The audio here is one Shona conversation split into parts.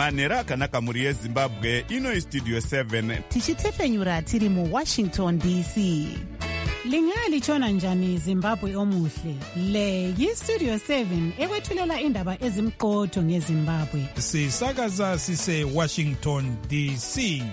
manhero akanaka mhuri yezimbabwe. Ino istudio 7 tichitefenyura tiri muWashington DC. Lingalitshona njani Zimbabwe omuhle? Le yistudio 7 ekwethulela indaba ezimqotho ngeZimbabwe. Sisakaza sise Washington DC.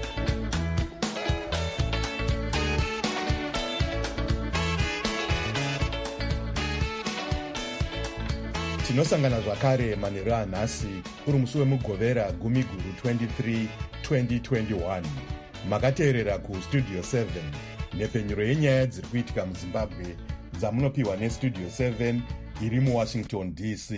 Tinosangana zvakare manhero anhasi uri musi wemugovera gumiguru 23 2021. Makateerera kustudio 7 nhepfenyuro yenyaya dziri kuitika muZimbabwe dzamunopiwa nestudio 7 iri muWashington DC.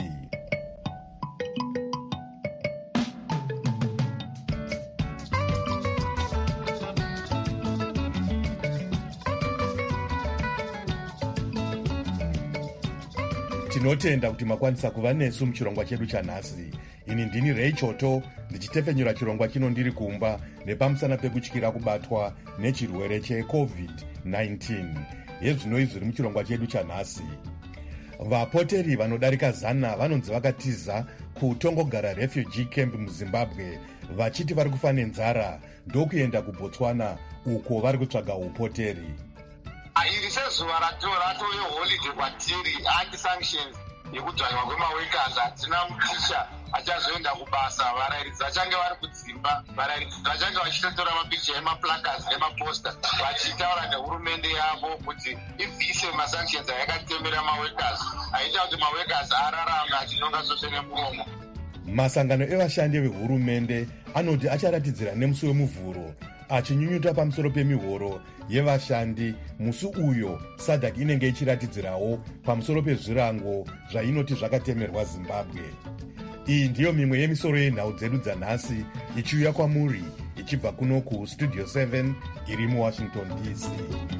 Tinotenda kuti makwanisa kuva nesu muchirongwa chedu chanhasi. Ini ndini Ray Choto ndichitefenyura chirongwa chino ndiri kumba nepamusana pekutyira kubatwa nechirwere cheCovid-19. Yezvino izvi zviri muchirongwa chedu chanhasi. Vapoteri vanodarika 100 vanonzi vakatiza kutongogara refugee camp muZimbabwe vachiti vari kufa nenzara ndokuenda kuBotswana uko vari kutsvaga upoteri. Iri sezuva rato yeholiday kwatiri, anti-sanctions yekudzvanywa kwemawekas. Hatina mutisha achazoenda kubasa, varairidzi vachange vari kudzimba, varairidzi vachange vachitotora mapicha emaplacards nemaposta vachitaura nehurumende yavo kuti ibvise masanctions ayakatemera mawekas, aita kuti mawekas ararame achinonga zvose nemuromo. Masangano evashandi vehurumende anoti acharatidzira nemusi wemuvhuro achinyunyuta pamusoro pemihoro yevashandi musi uyo SADC inenge ichiratidzirawo pamusoro pezvirango zvainoti zvakatemerwa Zimbabwe. Iyi ndiyo mimwe yemisoro yenhau dzedu dzanhasi ichiuya kwamuri ichibva kuno kustudio 7 iri muWashington DC.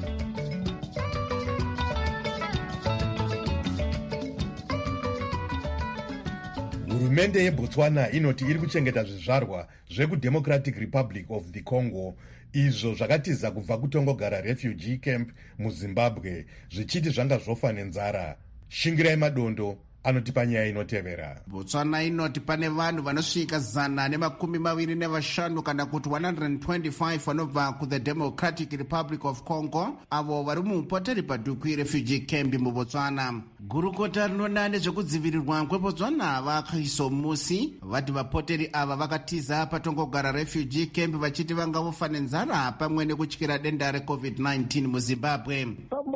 Hurumende yeBotswana inoti iri kuchengeta zvizvarwa zvekuDemocratic Republic of the Congo izvo zvakatiza kubva kutongogara refugee camp muZimbabwe zvichiti zvanga zvofa nenzara. Shingirai Madondo anotipa nyaya inotevera. Botswana inoti pane vanhu vanosvika 125 kana kuti 125 vanobva kuThe Democratic Republic of Congo avo vari muupoteri padhuku refugee camp muBotswana. Gurukota rinona nezvekudzivirirwa kweBotswana vakaiso musi vati vapoteri ava vakatiza patongogara refugee camp vachiti vanga vofa nenzara pamwe nekutyira denda reCovid-19 muZimbabwe.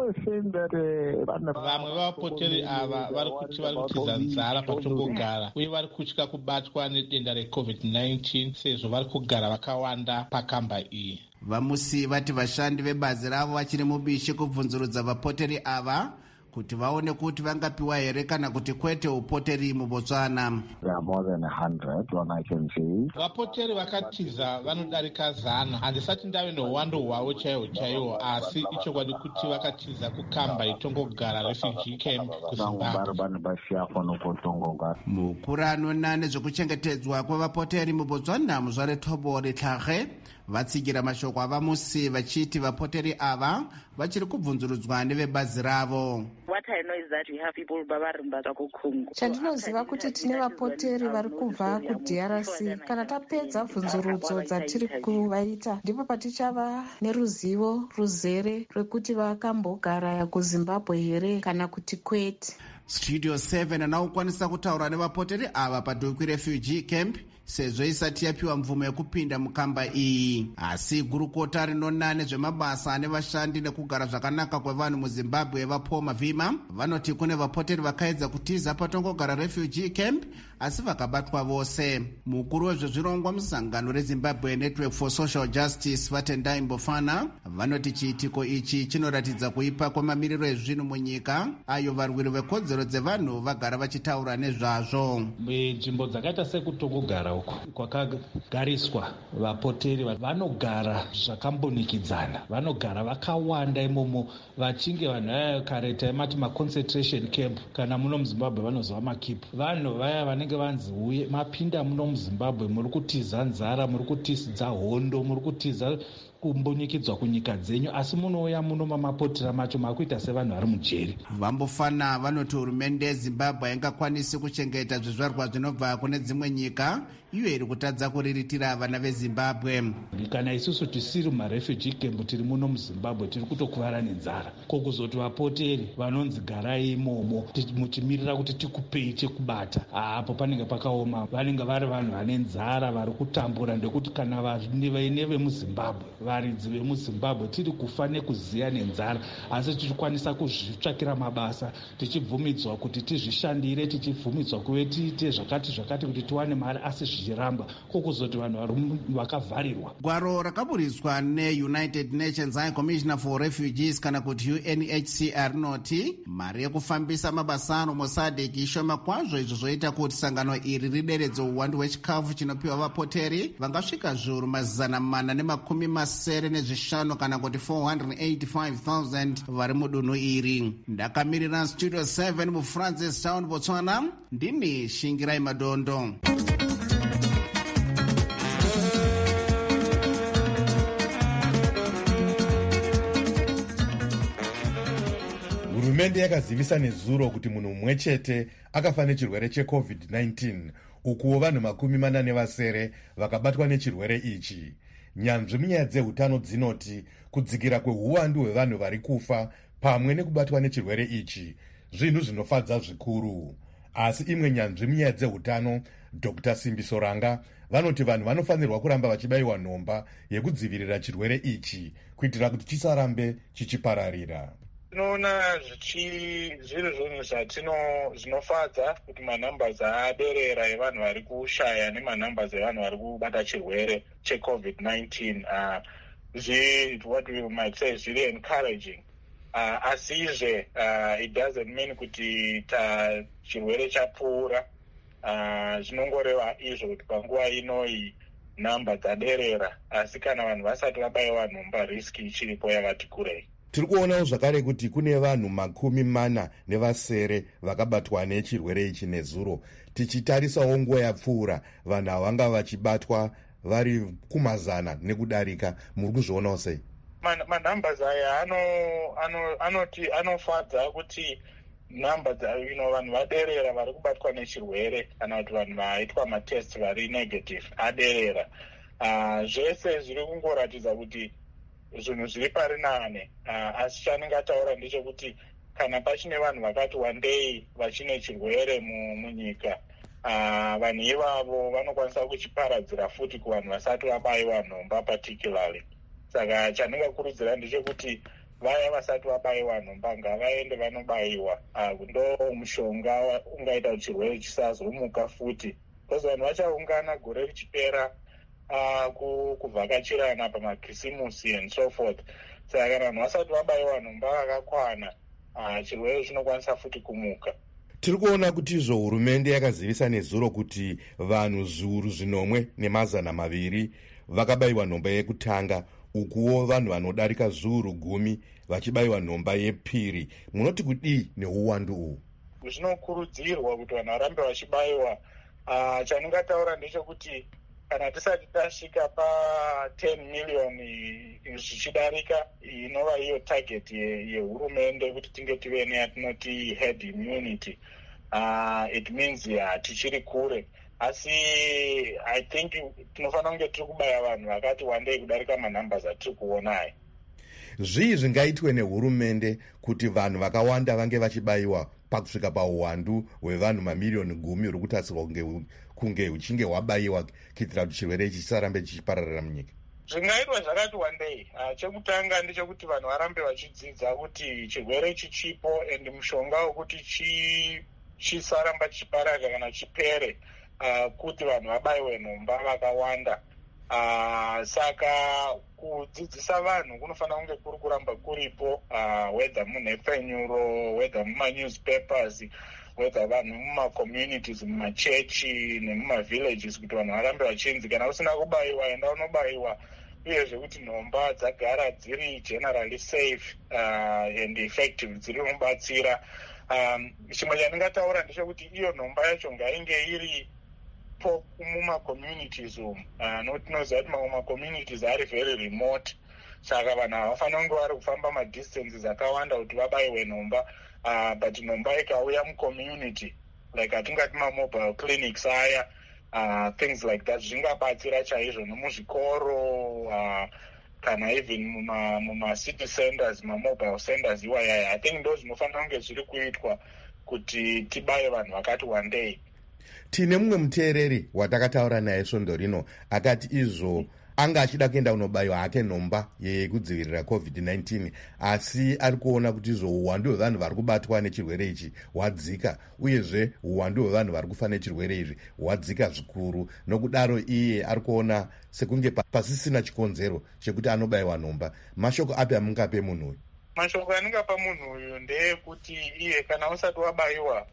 Vamwe vapoteri ava vari kutiza nzara patongogara uye vari kutya kubatwa nedenda reCovid-19 sezvo vari kugara vakawanda pakamba iyi. Vamusi vati vashandi vebazi ravo vachiri mubishi kubvunzurudza vapoteri ava kuti vaone kuti vangapiwa here kana kuti kwete upoteri muBotswana. Vapoteri vakatiza vanodarika 100. Handisati ndave nouwando hwavo chaiwo asi ichokwadi kuti vakatiza kukamba itongogara refugee camp kuZimbabwe. Mukuru anona nezvekuchengetedzwa kwevapoteri muBotswana Muzvare Thobore Tlhage vatsigira mashoko avamusi vachiti vapoteri ava vachiri kubvunzurudzwa nevebazi ravo. Chandinoziva kuti tine vapoteri vari kubva kuDRC. Kana tapedza bvunzurudzo dzatiri kuvaita ndipo patichava neruzivo ruzere rwekuti vakambogara kuZimbabwe here kana kuti kwete. Studio 7 anaokwanisa kutaura nevapoteri ava padhuku refugee camp sezvo isati yapiwa mvumo yekupinda mukamba iyi. Asi gurukota rinona nezvemabasa nevashandi nekugara zvakanaka kwevanhu muZimbabwe vaPaul Mavhima vanoti kune vapoteri vakaedza kutiza patongogara refugee camp asi vakabatwa vose. Mukuru wezvezvirongwa musangano reZimbabwe Network for Social Justice Vatendai Mbofana vanoti chiitiko ichi chinoratidza kuipa kwemamiriro ezvinhu munyika ayo varwiri vekodzero dzevanhu vagara vachitaura nezvazvo. Nzvimbo dzakaita sekutongogara uko kwakagariswa vapoteri vanogara zvakambonikidzana, vanogara vakawanda imomo vachinge vanhu kare taimati maconcentration camp kana muno muZimbabwe vanozova makipu. Vanhu vaya vanenge vanzi uye mapinda muno muZimbabwe muri kutiza nzara, muri kutiza hondo, muri kutiza kumbonikidzwa kunyika dzenyu asi munouya muno mamapotera macho makuita sevanhu vari mujeri. Vambofana vanoti hurumende yeZimbabwe haingakwanisi kuchengeta zvizvarwa zvinobva kune dzimwe nyika iyo iri kutadza kuriritira vana vezimbabwe. Kana isusu tisiri mumarefugee camp tiri muno muzimbabwe tiri kutokuvara nenzara, kokuzoti vapoteri vanonzi garai imomo muchimirira kuti tikupei chekubata, apo panenge pakaoma. Vanenge vari vanhu vane nzara vari kutambura, ndekuti kana vaine vemuzimbabwe, varidzi vemuzimbabwe tiri kufa nekuziya nenzara, asi tichikwanisa kuzvitsvakira mabasa, tichibvumidzwa kuti tizvishandire, tichibvumidzwa kuve tiite zvakati kuti tiwane mari, asi zvichiramba kokuzoti vanhu vakavharirwa. Gwaro rakaburiswa neUnited Nations High Commissioner for Refugees kana kuti UNHCR rinoti mari yekufambisa mabasa ano muSADC ishoma kwazvo, izvo zvoita kuti sangano iri rideredze uwandu hwechikafu chinopiwa vapoteri vangasvika zviuru 495 kana kuti 485,000 vari mudunhu iri. Ndakamirira Studio 7 muFrancis Town, Botswana, ndini Shingirai Madondo. Hurumende yakazivisa nezuro kuti munhu mumwe chete akafa nechirwere cheCovid-19, ukuwo vanhu 47 vakabatwa nechirwere ichi. Nyanzvi munyaya dzehutano dzinoti kudzikira kwehuwandu hwevanhu vari kufa pamwe nekubatwa nechirwere ichi zvinhu zvinofadza zvikuru. Asi imwe nyanzvi munyaya dzehutano, Dr. Simbi Soranga, vanoti vanhu vanofanirwa kuramba vachibayiwa nhomba yekudzivirira chirwere ichi kuitira kuti chisarambe chichipararira. Tinoona zviri zvinhu zvinofadza kuti manambers aderera evanhu vari kushaya nemanambers evanhu vari kubata chirwere cheCovid-19 what we might say zviri encouraging. Asizve it doesn't mean kuti chirwere chapfuura. Zvinongoreva izvo kuti panguva inoyi namba dzaderera, asi kana vanhu vasati vabayiwa nhomba riski ichiripo yakati kurei. Tiri kuonawo zvakare kuti kune vanhu 47 vakabatwa nechirwere ichi nezuro. Tichitarisawo nguva yapfuura vanhu havanga vachibatwa vari kumazana nekudarika. Muri kuzvionawo sei? Manambers aya anofadza kuti namba vanhu vaderera vari kubatwa nechirwere, kana kuti vanhu vaitwa matest vari negative aderera. Zvese zviri kungoratidza kuti zvinhu zviri pari nane, asi chanenge ataura ndechekuti kana pachine vanhu vakati wandei vachine chirwere munyika, vanhu ivavo vanokwanisa kuchiparadzira futi kuvanhu vasati vabayiwa nhomba particularly. Saka chandingakurudzira ndechekuti vaya vasati vabayiwa nhomba ngavaende vanobayiwa, ndo mushonga ungaita kuti chirwere chisazomuka futi, because vanhu vachaungana gore richipera kuvhakachirana pamakirisimusi and so forth. Saka kana vanhu vasati vabayiwa nhomba vakakwana, chirwere chinokwanisa futi kumuka. Tiri kuona kuti izvo hurumende yakazivisa nezuro kuti vanhu zviuru 402 vakabayiwa nhomba yekutanga, ukuwo vanhu vanodarika zviuru 10 vachibayiwa nhomba yepiri. Munoti kudii neuwandu uhu? Zvinokurudzirwa kuti vanhu varambe vachibayiwa. Chandingataura ndechekuti kana tisati tasvika pa10 miliyoni zvichidarika, inova iyo target yehurumende kuti tinge tive neyatinoti herd immunity, it means tichiri kure. Asi I think tinofanira kunge tiri kubaya vanhu vakati wandei kudarika manambers atiri kuona aya. Zvii zvingaitwe nehurumende kuti vanhu vakawanda vange vachibayiwa pakusvika pauwandu hwevanhu mamiliyoni 10 uri kutarisirwa kunge huchinge hwabayiwa kuitira kuti chirwere ichi chisarambe chichipararira munyika? Zvingaitwa zvakati wandei. Chekutanga ndechekuti vanhu varambe vachidzidza kuti chirwere chichipo and mushonga wekuti chisaramba chichipararira kana chipere, kuti vanhu vabayiwe nhomba vakawanda. Saka kudzidzisa vanhu kunofanira kunge kuri kuramba kuripo, whether munhepfenyuro, whether mumanewspapers, whether vanhu mumacommunities, mumachechi nemumavillages, kuti vanhu varambe vachinzi kana usina kubayiwa enda unobayiwa, uyezve kuti nhomba dzagara dziri generally safe and effective, dziri mubatsira. Chimwe chandingataura ndechekuti iyo nhomba yacho ngainge iri mumacommunities umu, nokuti tinoziva kuti mamwe macommunities ari very remote, saka vanhu havafanira kunge vari kufamba madistances akawanda kuti vabayiwe nhomba. But nhomba ikauya mucommunity, like atingati mamobile clinics aya, things like that zvingabatsira chaizvo nomuzvikoro kana even muma-city centers, mumobile centers iwayaya. I think ndo zvinofanira kunge zviri kuitwa kuti tibaye vanhu vakati wandei. Tine mumwe muteereri watakataura naye svondo rino akati izvo anga achida kuenda kunobayiwa hake nhomba yekudzivirira COVID-19, asi ari kuona kuti izvo uwandu hwevanhu vari kubatwa nechirwere ichi hwadzika, uyezve uwandu hwevanhu vari kufa nechirwere izvi hwadzika zvikuru. Nokudaro iye ari kuona sekunge pasisina chikonzero chekuti anobayiwa nhomba. Mashoko api amungape munhu uyu? Mashoko aningapa munhu uyu ndeyekuti iye kana usati wabayiwa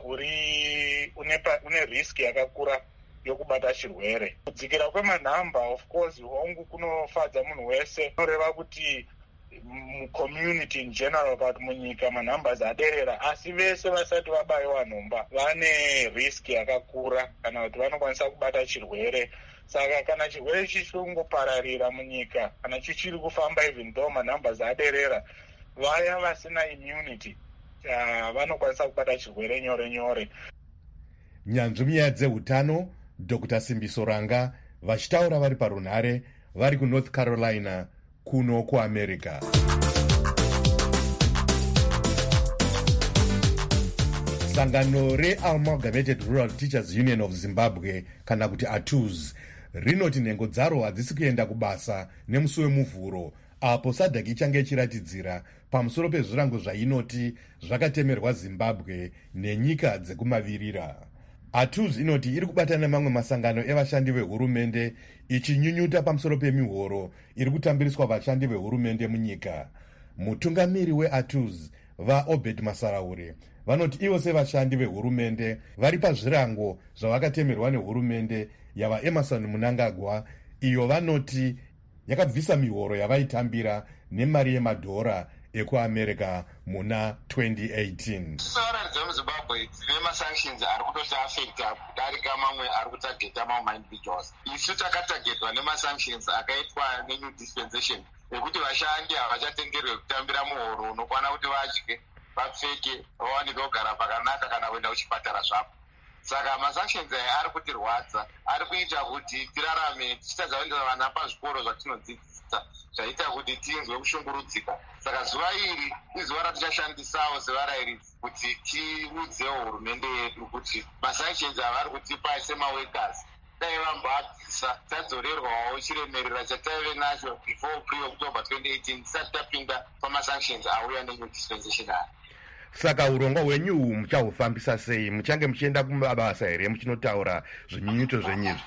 une risk yakakura yokubata chirwere. Kudzikira kwemanhamba of course hongu kunofadza munhu wese, unoreva kuti community in general, but munyika manhambers aderera, asi vese vasati vabayiwa nhomba vane risk yakakura kana kuti vanokwanisa kubata chirwere. Saka kana chirwere chichiri kungopararira munyika, kana chichiri kufamba even though manhambers aderera, vaya vasina immunity vanokwanisa kubata chirwere nyore nyore. Nyanzvi munyaya dzeutano Dr. Simbiso Ranga vachitaura vari parunhare vari kuNorth Carolina kuno kuAmerica. Sangano reAmalgamated Rural Teachers Union of Zimbabwe kana kuti ATUZ rinoti nhengo dzaro hadzisi kuenda kubasa nemusi wemuvhuro, apo SADC ichange ichiratidzira pamusoro pezvirango zvainoti zvakatemerwa Zimbabwe nenyika dzekumavirira. ATUZ inoti iri kubatana nemamwe masangano evashandi vehurumende ichinyunyuta pamusoro pemihoro iri kutambiriswa vashandi vehurumende munyika. Mutungamiri weATUZ vaObed Masaraure vanoti ivo sevashandi vehurumende vari pazvirango zvavakatemerwa nehurumende yavaEmerson Mnangagwa, iyo vanoti yakabvisa mihoro yavaitambira nemari yemadhora ekuAmerica muna 2018. Sauradzwa muZimbabwe dzine masanctions ari kutotiafecta kudarika mamwe ari kutageta mamwe individuals. Isu takatagetwa nemasanctions akaitwa neNew Dispensation ekuti vashandi havachatengerwe kutambira muhoro unokwana kuti vadye, vapfeke, vawanike kugara pakanaka kana kuenda kuchipatara zvapo. Saka masanctions aya ari kutirwadza, ari kuita kuti tirarame tichitadza kuendesa vana pazvikoro zvatinodzidzisa, zvaita kuti tinzwe kushungurudzika. Saka zuva iri izuva ratichashandisawo sevarairidzi kuti tiudzewo hurumende yedu kuti masanctions avari kutipa semaworkers dai vambabvisa, tadzorerwawo chiremerera chataive nacho before pre-October 2018 tisati tapinda pamasanctions auya neNew Dispensation aya. Saka urongwa hwenyu muchahufambisa sei? Muchange muchienda kumabasa here muchinotaura zvinyunyuto zvenyizvi?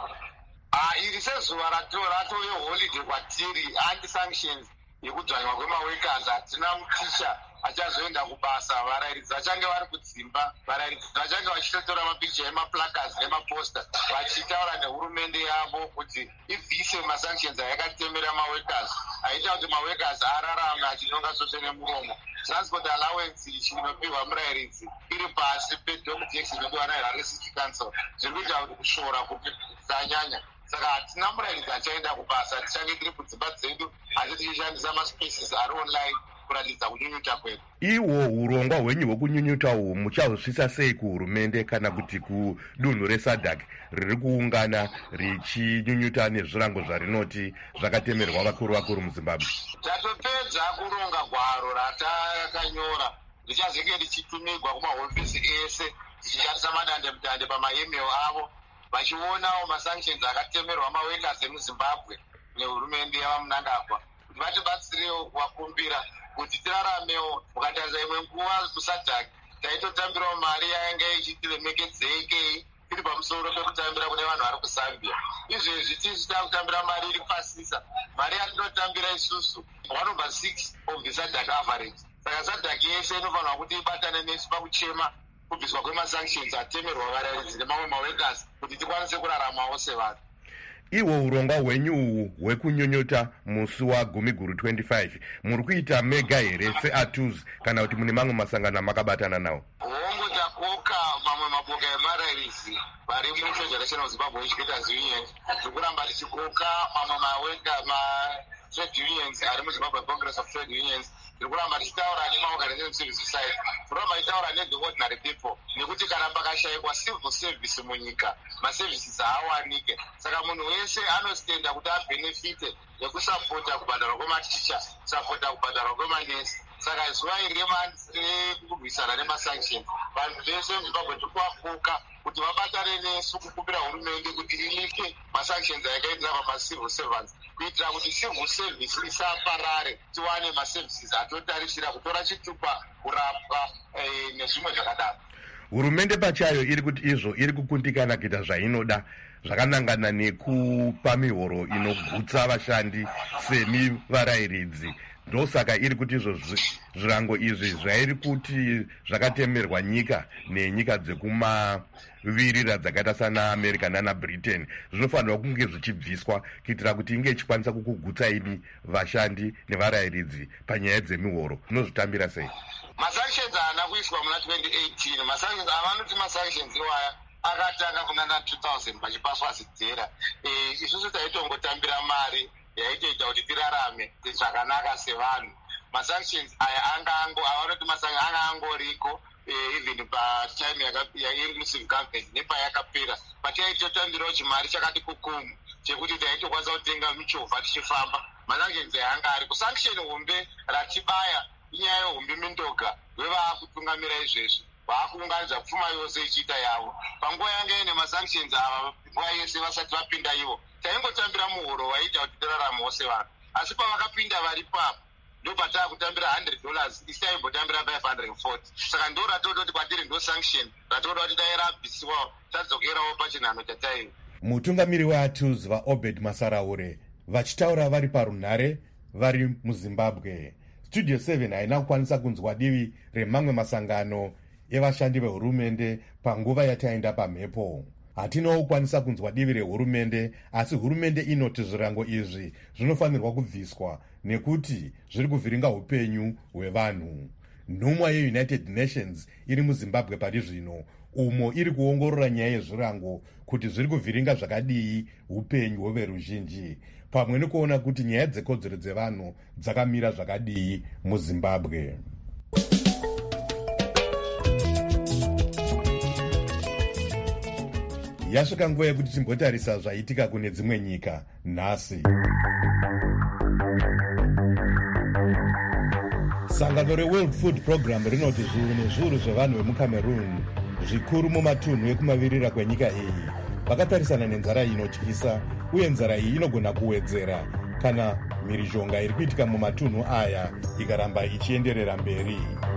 Iri sezuva ratove holiday kwatiri, anti-sanctions yekudzvanywa kwemaworkers. Hatina muticha achazoenda kubasa, varairidzi vachange vari kudzimba, varairidzi vachange vachitotora mapicha emaplacards nemaposta vachitaura nehurumende yavo kuti ibvise masanctions ayakatemera maworkers, aita kuti maworkers ararame achinonga sose nemuromo. Transport allowance ichinopiwa murairidzi iri pasi pedokutex inodiwa naHarare City Council, zviri kuita kuti kushora kusanyanya. Saka hatina murairidzi achaenda kubasa, tichange tiri kudzimba dzedu asi tichishandisa maspaces ari online kuratidza kunyunyuta kwedu. Iwo urongwa hwenyu hwekunyunyuta uhu muchahusvisa sei kuhurumende kana kuti kudunhu reSADC riri kuungana richinyunyuta nezvirango zvarinoti zvakatemerwa vakuru muZimbabwe? Tatopedza kuronga gwaro ratakanyora, richazenge richitumigwa kumahofisi ese, tichishandisa madandemutande pamaemail avo, vachionawo masanctions akatemerwa maworkers emuZimbabwe nehurumende yavaMnangagwa, kuti vatibatsirewo kuvakumbira kuti tiraramewo. Mukatarisa imwe nguva muSADC taitotambirawo mari yainge ichitiremekedzei iri pamusoro pekutambira kune vanhu vari kuZambia. Izvezvi tichita kutambira mari iri pasisa, mari yatinotambira isusu 1/6 of the SADC average. Saka SADC yese inofanirwa kuti ibatane nesu pakuchema kubviswa kwemasanctions atemerwa varairidzi nemamwe maworkers kuti tikwanise kuraramawo sevanhu. Iwo urongwa hwenyu hwekunyunyuta musi waGumiguru 25 muri kuita mega here seATUZ kana kuti mune mamwe masangano makabatana nawo? Hongu takoka mamwe maboka emarairidzi vari muFederation of Zimbabwe Educators Union, tikuramba tichikoka mamwe matrade unions ari muZimbabwe Congress of Trade Unions, ndiri kuramba tichitaura nemaorganization civil society, kuramba tichitaura nethe ordinary people, nekuti kana pakashayikwa civil service munyika maservices haawanike. Saka munhu wese anostenda kuti abhenefite nekusapota kubhadharwa kwematicha, kusapota kubhadharwa kwemanesi. Saka zuva iri rekurwisana nemasanctions, vanhu vese muzimbabwe tikuvafuka kuti vabatane nesu kukumbira hurumende kuti inike masanctions akaitira pamacivil servants, kuitira kuti civil service isaparare, tiwane maservices atotarisira kutora chitupa, kurapwa nezvimwe zvakadaro. Hurumende pachayo iri kuti izvo iri kukundikana kuita zvainoda zvakanangana nekupa mihoro inogutsa vashandi semi varayiridzi. Ndosaka iri kuti izvo zvirango izvi zvairi kuti zvakatemerwa nyika nenyika dzekumavirira dzakaita sana America nana Britain zvinofanirwa kunge zvichibviswa kuitira kuti inge ichikwanisa kukugutsa imi vashandi nevarayiridzi panyaya dzemihoro. Unozvitambira sei? Masanctions haana kuiswa muna 2018. Masanctions avanoti masanctions iwaya akatanga kunana 2000 pachipaswa zidzera. Isusu taitongotambira mari yaitoita kuti tirarame zvakanaka sevanhu. Masanctions aya avanoti masanctions anga angoriko even patime ya-inclusive government nepayakapera, pataitotambirawo chimari chakati kukumu chekuti taitokwanisa kutenga michovha tichifamba. Masanctions aya anga ari kusanction hombe ratibaya inyaya yehombe mindoga wevaakutungamira izvezvi vaakuunganidza pfuma yose ichiita yavo. Panguva yanga ine masanctions ava nguva yese vasati vapinda ivo taingotambira muhoro waita kuti tiraramawo sevanhu, asi pavakapinda vari papo ndo pataa kutambira $100 isi taimbotambira 540. Saka ndo ratototi kwatiri ndo sanction ratoda kuti dai rabvisiwawo tadzokerawo pachinhano chataiva. Mutungamiri waTools vaObed Masaraure vachitaura vari parunhare vari muZimbabwe. Studio 7 haina kukwanisa kunzwa divi remamwe masangano evashandi vehurumende panguva yataenda pamhepo. Hatinowo kukwanisa kunzwa divi rehurumende, asi hurumende inoti zvirango izvi zvinofanirwa kubviswa nekuti zviri kuvhiringa upenyu hwevanhu. Nhumwa yeUnited Nations iri muZimbabwe pari zvino, umo iri kuongorora nyaya yezvirango kuti zviri kuvhiringa zvakadii upenyu hweveruzhinji, pamwe nekuona kuti nyaya dzekodzero dzevanhu dzakamira zvakadii muZimbabwe. Yasvika nguva yekuti timbotarisa zvaitika kune dzimwe nyika nhasi. Sangano reWorld Food Program rinoti zviuru nezviuru zvevanhu vemuCameroon, zvikuru mumatunhu ekumavirira kwenyika iyi, vakatarisana nenzara inotyisa, uye nzara iyi inogona kuwedzera kana mhirizhonga iri kuitika mumatunhu aya ikaramba ichienderera mberi.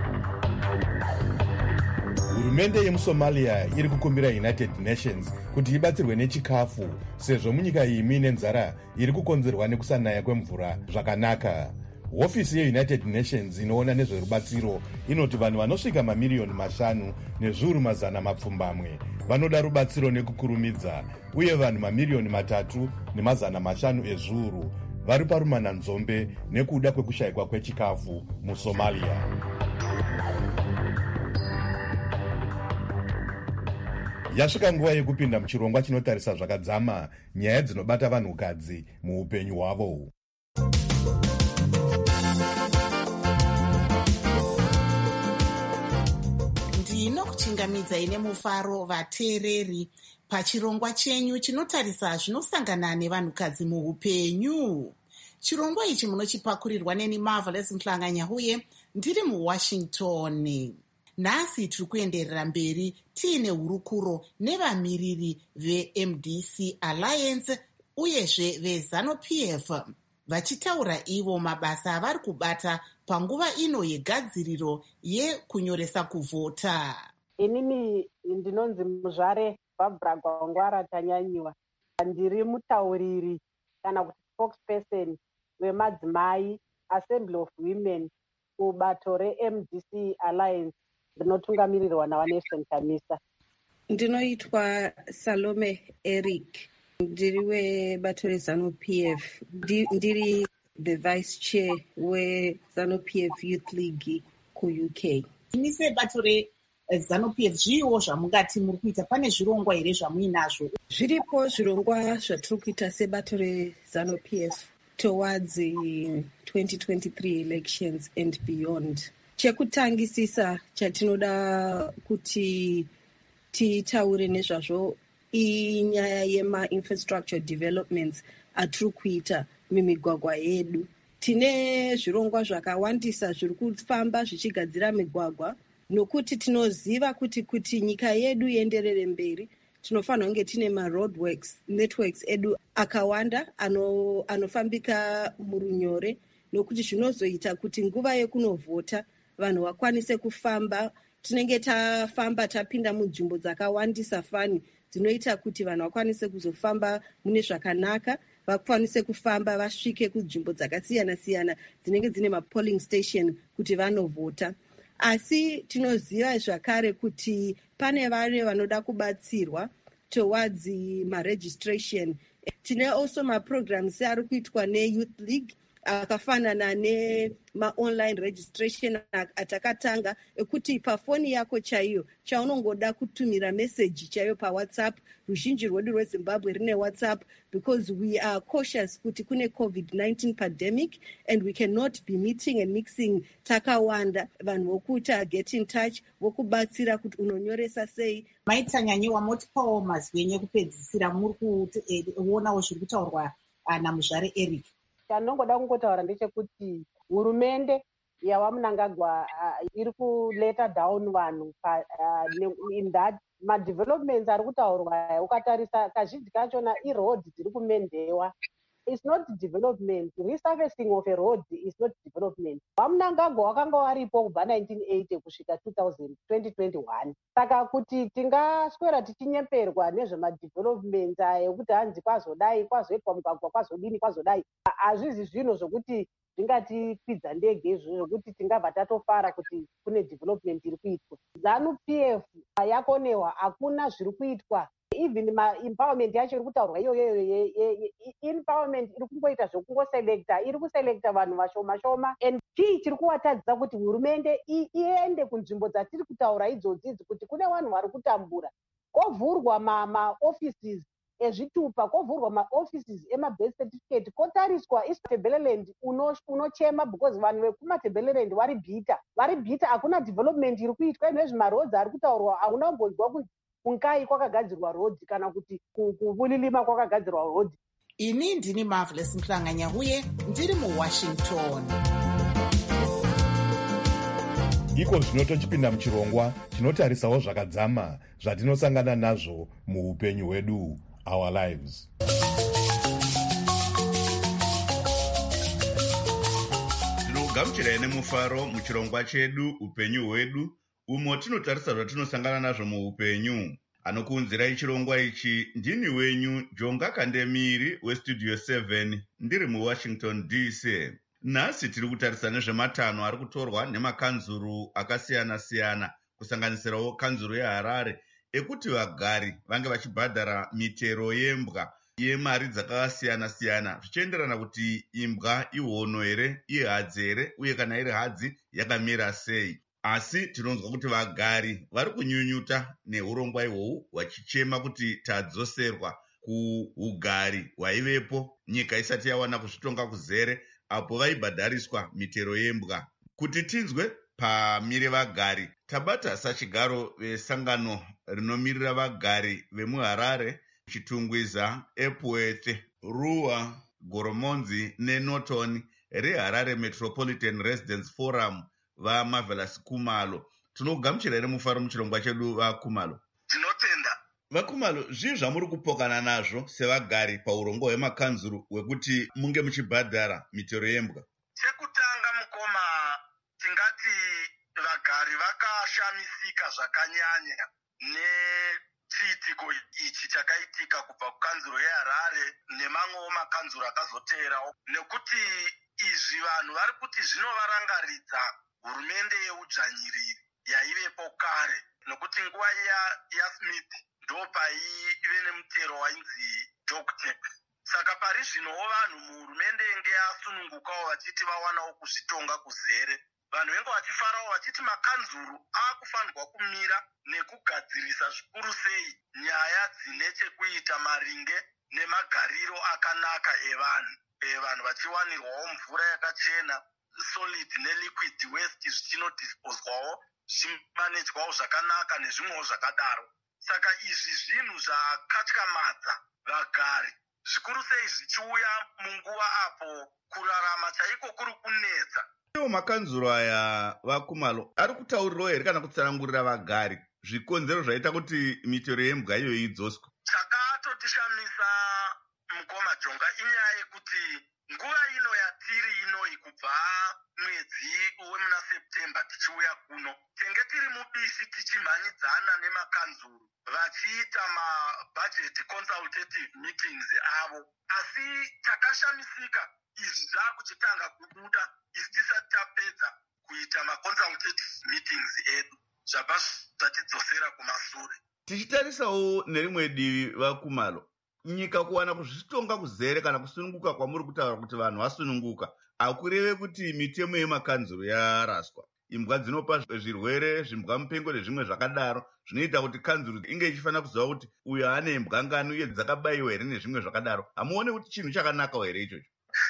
Hurumende yemuSomalia iri kukumbira United Nations kuti ibatsirwe nechikafu sezvo munyika iyi muine nzara iri kukonzerwa nekusanaya kwemvura zvakanaka. Hofisi yeUnited Nations inoona nezverubatsiro inoti vanhu vanosvika mamiriyoni 5 nezviuru mazana mapfumbamwe vanoda rubatsiro nekukurumidza, uye vanhu mamiriyoni 3 nemazana 5 ezviuru vari parumananzombe nekuda kwekushayikwa kwechikafu muSomalia. Yasvika nguva yekupinda muchirongwa chinotarisa zvakadzama nyaya dzinobata vanhukadzi muupenyu hwavo. Ndinokuchingamidzai nemufaro vateereri pachirongwa chenyu chinotarisa zvinosangana nevanhukadzi muupenyu. Chirongwa ichi munochipakurirwa neni Marvelous Mhlanganya uye ndiri muWashington. Nhasi tiri kuenderera mberi tiine hurukuro nevamiriri veMDC Alliance uyezve veZANU-PF vachitaura ivo mabasa avari kubata panguva ino yegadziriro yekunyoresa kuvhota. Inini ndinonzi Muzvare Barbara Gwangwara Tanyanyiwa, ndiri mutauriri kana kuti spokesperson wemadzimai Assembly of Women kubato reMDC Alliance rinotungamirirwa naVanelson Chamisa. Ndinoitwa Salome Eric, ndiri webato reZANU-PF, ndiri the vice chair weZANU-PF Youth League kuUK. Imi sebato reZANU-PF zviiwo zvamungati muri kuita, pane zvirongwa here zvamuinazvo? Zviripo zvirongwa zvatiri kuita sebato reZANU-PF. towards the 2023 elections and beyond. Chekutangisisa chatinoda kuti titaure nezvazvo inyaya yema-infrastructure developments atiri kuita mimigwagwa yedu. Tine zvirongwa zvakawandisa zviri kufamba zvichigadzira migwagwa, nokuti tinoziva kuti nyika yedu ienderere mberi tinofanira kunge tine ma-roadworks networks edu akawanda anofambika murunyore, nokuti zvinozoita kuti nguva yekunovhota vanhu vakwanise kufamba. Tinenge tafamba tapinda munzvimbo dzakawandisa fani dzinoita kuti vanhu vakwanise kuzofamba mune zvakanaka, vakwanise kufamba vasvike kunzvimbo dzakasiyana-siyana dzinenge dzine mapolling station kuti vanovhota. Asi tinoziva zvakare kuti pane vane vanoda kubatsirwa towards ma-registration. Tine also ma-programs ari kuitwa ne-Youth League akafanana nema-online registration atakatanga, ekuti pafoni yako chaiyo chaunongoda kutumira message chaiyo paWhatsApp. Ruzhinji rwedu rweZimbabwe rine WhatsApp because we are cautious kuti kune COVID-19 pandemic and we cannot be meeting and mixing takawanda. Vanhu vokuta get in touch, vokubatsira kuti unonyoresa sei. Maita nyanyiwa motipawo mazwi enyu ekupedzisira, muri kuonawo zviri kutaurwa naMuzvare Eric. Chandinongoda kungotaura ndechekuti hurumende yawaMnangagwa iri kuleta down vanhu in that ma-developments ari kutaurwa. Ukatarisa kazhinji kachona i-roads dziri kumendewa. It's not development. Resurfacing of a road is not development. WaMnangagwa wakanga waripo kubva 1980 kusvika 2021. Saka kuti tingaswera tichinyeperwa nezvema-development ekuti hanzi kwazodai, kwazoitwa mugwagwa, kwazodini, kwazodai, hazvizi zvinhu zvokuti zvingatikwidza ndege izvo zvokuti tingabva tatofara kuti kune development iri kuitwa. ZANU-PF yakonewa, hakuna zviri kuitwa. Even empowerment yacho iri kutaurwa iyoyo empowerment iri kungoita zvokungoselekta, iri kuselekta vanhu vashoma shoma. And chii chiri kuvatadzisa kuti hurumende iende kunzvimbo dzatiri kutaura idzodzidzi kuti kune vanhu vari kutambura. Kovhurwa ma-offices ezvitupa, kovhurwa ma-offices ema-birth certificate, kotariswa Thebeleland unochema because vanhu vekumaThebeleland vari bhita, hakuna development iri kuitwa. Nezvima-roads ari kutaurwa hakuna kumbonzwa kunzi kunkai kwakagadzirwa road kana kuti kubulilima kwakagadzirwa road. Ini ndini Marvelous Mhlanganya uye ndiri muWashington. Iko zvino tochipinda muchirongwa chinotarisawo zvakadzama zvatinosangana nazvo muupenyu hwedu, our lives. Tinogamuchirai nemufaro muchirongwa chedu upenyu hwedu, umo tinotarisa zvatinosangana nazvo muupenyu. Anokuunzirai chirongwa ichi ndini wenyu Jonga Kandemiri weStudio 7 ndiri muWashington DC. Nhasi tiri kutarisa nezvematanho ari kutorwa nemakanzuru akasiyana-siyana, kusanganisirawo kanzuru yeHarare, ekuti vagari vange vachibhadhara mitero yembwa yemari dzakasiyana-siyana zvichienderana kuti imbwa ihono here, ihadzi here, uye kana iri hadzi yakamira sei. Asi tinonzwa kuti vagari vari kunyunyuta neurongwa ihwohwu, vachichema kuti tadzoserwa kuugari hwaivepo nyika isati yawana kuzvitonga kuzere, apo vaibhadhariswa mitero yembwa. Kuti tinzwe pamire vagari, tabata sachigaro vesangano rinomirira vagari vemuHarare, Chitungwiza, Epworth, Ruwa, Goromonzi neNorton reHarare Metropolitan Residents Forum vaMarvelous Kumalo. Tinogamuchira here mufaro muchirongwa chedu vaKumalo. Tinotenda. VaKumalo, zvii zvamuri kupokana nazvo sevagari paurongo hwemakanzuru hwekuti munge muchibhadhara mitero yembwa? Chekutanga mukoma, tingati vagari vakashamisika zvakanyanya nechiitiko ichi chakaitika kubva kukanzuro yeHarare nemamwewo makanzuro akazoteerawo, nekuti izvi vanhu vari kuti zvinovarangaridza hurumende yeudzvanyiriri yaivepo kare, nokuti nguva yaSmith ndopaive nemutero wainzi dog tax. Saka pari zvinowo vanhu muhurumende yenge yasunungukawo vachiti vawanawo kuzvitonga kuzere, vanhu venge vachifarawo vachiti makanzuru akufanirwa kumira nekugadzirisa zvikuru sei nyaya dzine chekuita maringe nemagariro akanaka evanhu. vanhu vachiwanirwawo mvura yakachena, solid neliquid waste zvichinodisposwawo zvichimanejwawo zvakanaka nezvimwewo zvakadaro. Saka izvi zvinhu zvakatyamadza vagari, zvikuru sei zvichiuya munguva apo kurarama chaiko kuri kunetsa. Iwo makanzuro aya vaKumalo ari kutaurirawo here kana kutsanangurira vagari zvikonzero zvaita kuti mitero yembwa iyoyi idzoswe? Chakatotishamisa mukoma Jonga inyaya yekuti nguva ino yatiri inoyi kubva mwedzi wemuna September tichiuya kuno, tenge tiri mubishi tichimhanyidzana nemakanzuru vachiita mabudget consultative meetings avo, asi takashamisika izvi zvakuchitanga kubuda izvi tisati tapedza kuita maconsultative meetings edu, zvabva zvatidzosera kumashure. Tichitarisawo nerimwe divi vaKumalo, nyika kuwana kuzvitonga kuzere kana kusununguka kwamuri kutaura kuti vanhu vasununguka hakureve kuti mitemo yemakanzuro yaraswa. Imbwa dzinopa zvirwere, zvimbwa mupengo nezvimwe zvakadaro, zvinoita kuti kanzuro inge ichifanira kuziva kuti uyo ane imbwa ngano uye dzakabayiwa here nezvimwe zvakadaro. Hamuone kuti chinhu chakanaka here ichocho?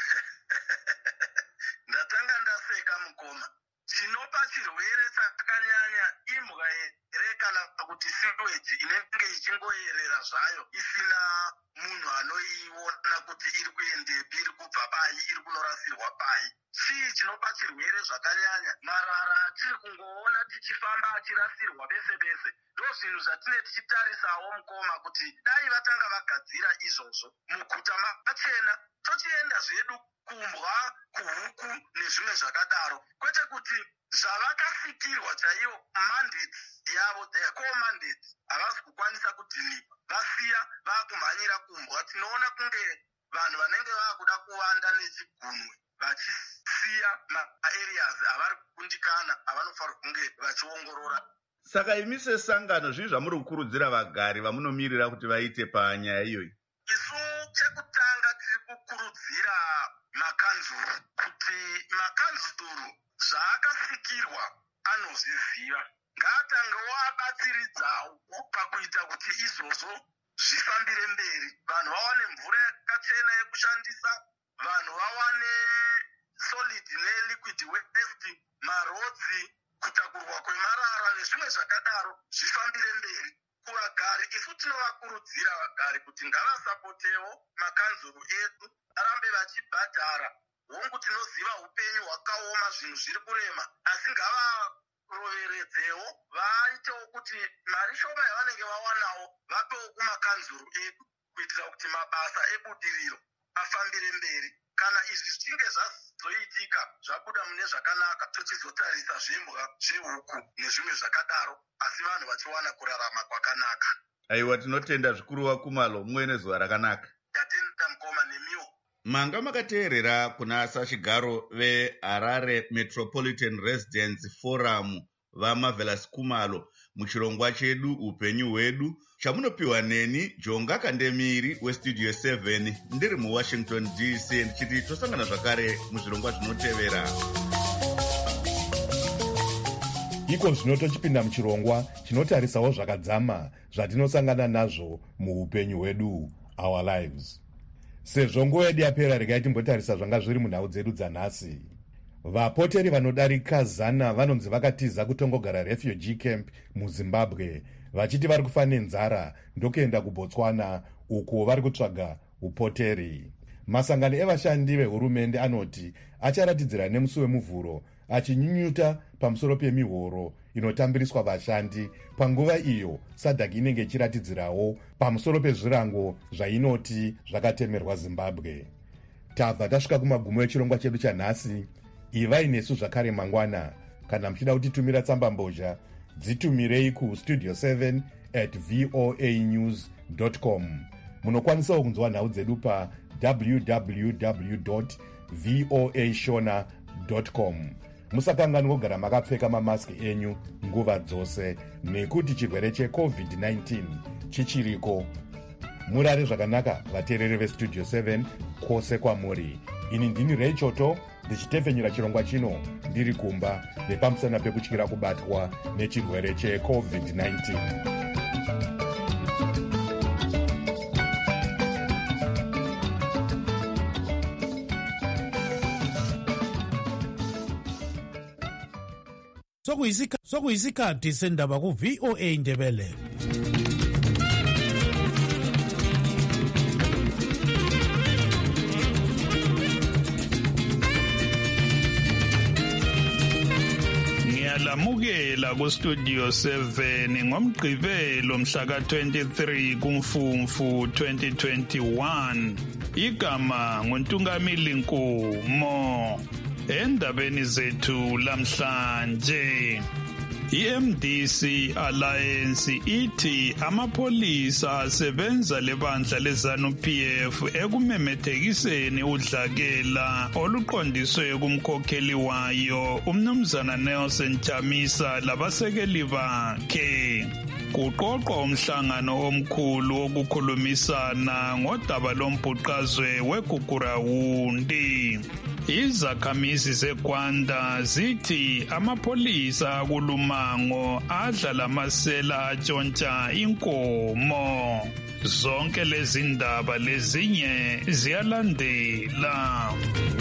Ndatanga ndaseka mukoma. Chinopa chirwere chakanyanya imbwa here kana kuti sewage inenge ichingoyerera zvayo isina munhu anoiona kuti iri kuendepi, iri kubva pai, iri kunorasirwa pai. Chii chinopa chirwere zvakanyanya? Marara atiri kungoona tichifamba achirasirwa bese bese. Ndo zvinhu zvatine tichitarisawo mukoma kuti dai vatanga vagadzira izvozvo muguta machena, tochienda zvedu kumbwa, kuhuku nezvimwe zvakadaro, kwete kuti zvavakasikirwa chaivo mandates yavo, their core mandates, havasi kukwanisa kudhinipa, vasiya vakumhanyira kumbwa. Tinoona kunge vanhu vanenge vakuda kuwanda nechigunwe vachisiya maareas avari kukundikana avanofanira kunge vachiongorora. Saka imi sesangano zvii zvamuri kukurudzira vagari vamunomirira kuti vaite panyaya iyoyi? Isu chekutanga tiri kukurudzira makanzuru kuti makanzuru zvaakasikirwa anozviziva, ngaatangewo abatsiridzawo pakuita kuti izvozvo zvifambire mberi, vanhu vawane mvura yakachena yekushandisa, vanhu vawane solid neliquid waste, marodzi, kutakurwa kwemarara nezvimwe zvakadaro zvifambire mberi. Kuvagari, isu tinovakurudzira vagari kuti ngavasapotewo makanzuru edu arambe vachibhadhara hongu. Tinoziva upenyu hwakaoma, zvinhu zviri kurema, asi ngavaroveredzewo vaitewo kuti mari shoma yavanenge vawanawo vapewo kumakanzuru edu kuitira kuti mabasa ebudiriro afambire mberi. Kana izvi zvichinge zvazoitika zvabuda mune zvakanaka, tochizotarisa zvembwa, zvehuku nezvimwe zvakadaro, asi vanhu vachiwana kurarama kwakanaka. Aiwa, tinotenda zvikuru vaKumalo, muwe nezuva rakanaka. Tatenda mukoma nemiwo. Manga makateerera kuna sachigaro veHarare Metropolitan Residents Forum vaMarvelous Kumalo muchirongwa chedu upenyu hwedu chamunopiwa neni Jonga Kandemiri westudio 7 ndiri muWashington DC, ndichiti tosangana zvakare muzvirongwa zvinotevera. Iko zvino tochipinda muchirongwa chinotarisawo zvakadzama zvatinosangana nazvo muupenyu hwedu, our lives. Sezvo nguva yedu yapera, regai timbotarisa zvanga zviri munhau dzedu dzanhasi. Vapoteri vanodarika 100 vanonzi vakatiza kutongogara refugee camp muZimbabwe, vachiti vari kufa nenzara ndokuenda kuBotswana uko vari kutsvaga upoteri. Masangano evashandi vehurumende anoti acharatidzira nemusi wemuvhuro achinyunyuta pamusoro pemihoro inotambiriswa vashandi panguva iyo SADC inenge ichiratidzirawo pamusoro pezvirango zvainoti zvakatemerwa Zimbabwe. Tabva tasvika kumagumo echirongwa chedu chanhasi. Ivai nesu zvakare mangwana. Kana muchida kutitumira tsamba mbozha, dzitumirei kustudio 7@voanews.com. Munokwanisawo kunzwa nhau dzedu pa www.voashona.com. Musakanganwa kugara makapfeka mamaski enyu nguva dzose nekuti chirwere cheCovid-19 chichiriko. Murare zvakanaka vateereri vestudio 7 kwose kwamuri. Ini ndini Ray Choto ndichitevhenyura chirongwa chino ndiri kumba nepamusana pekutyira kubatwa nechirwere cheCovid-19. Sokuyisikhathi sendaba ku VOA Indebele. Lamukela ku studio 7 ngomgqibelo mhla ka 23 kuMfumfu 2021. Igama nguNtungamili Nkomo. Endabeni zethu lamhlanje, iMDC Alliance ithi amapolisa asebenza lebandla leZANU-PF ekumemethekiseni udlakela oluqondiswe kumkhokheli wayo umnumzana Nelson Chamisa labasekeli bakhe. Kuqoqwa umhlangano omkhulu wokukhulumisana ngodaba lombhuqazwe weGugurawundi. Izakhamizi zeGwanda zithi amapolisa akulumango adla lamasela atshontsha inkomo. Zonke lezi ndaba lezinye ziyalandela.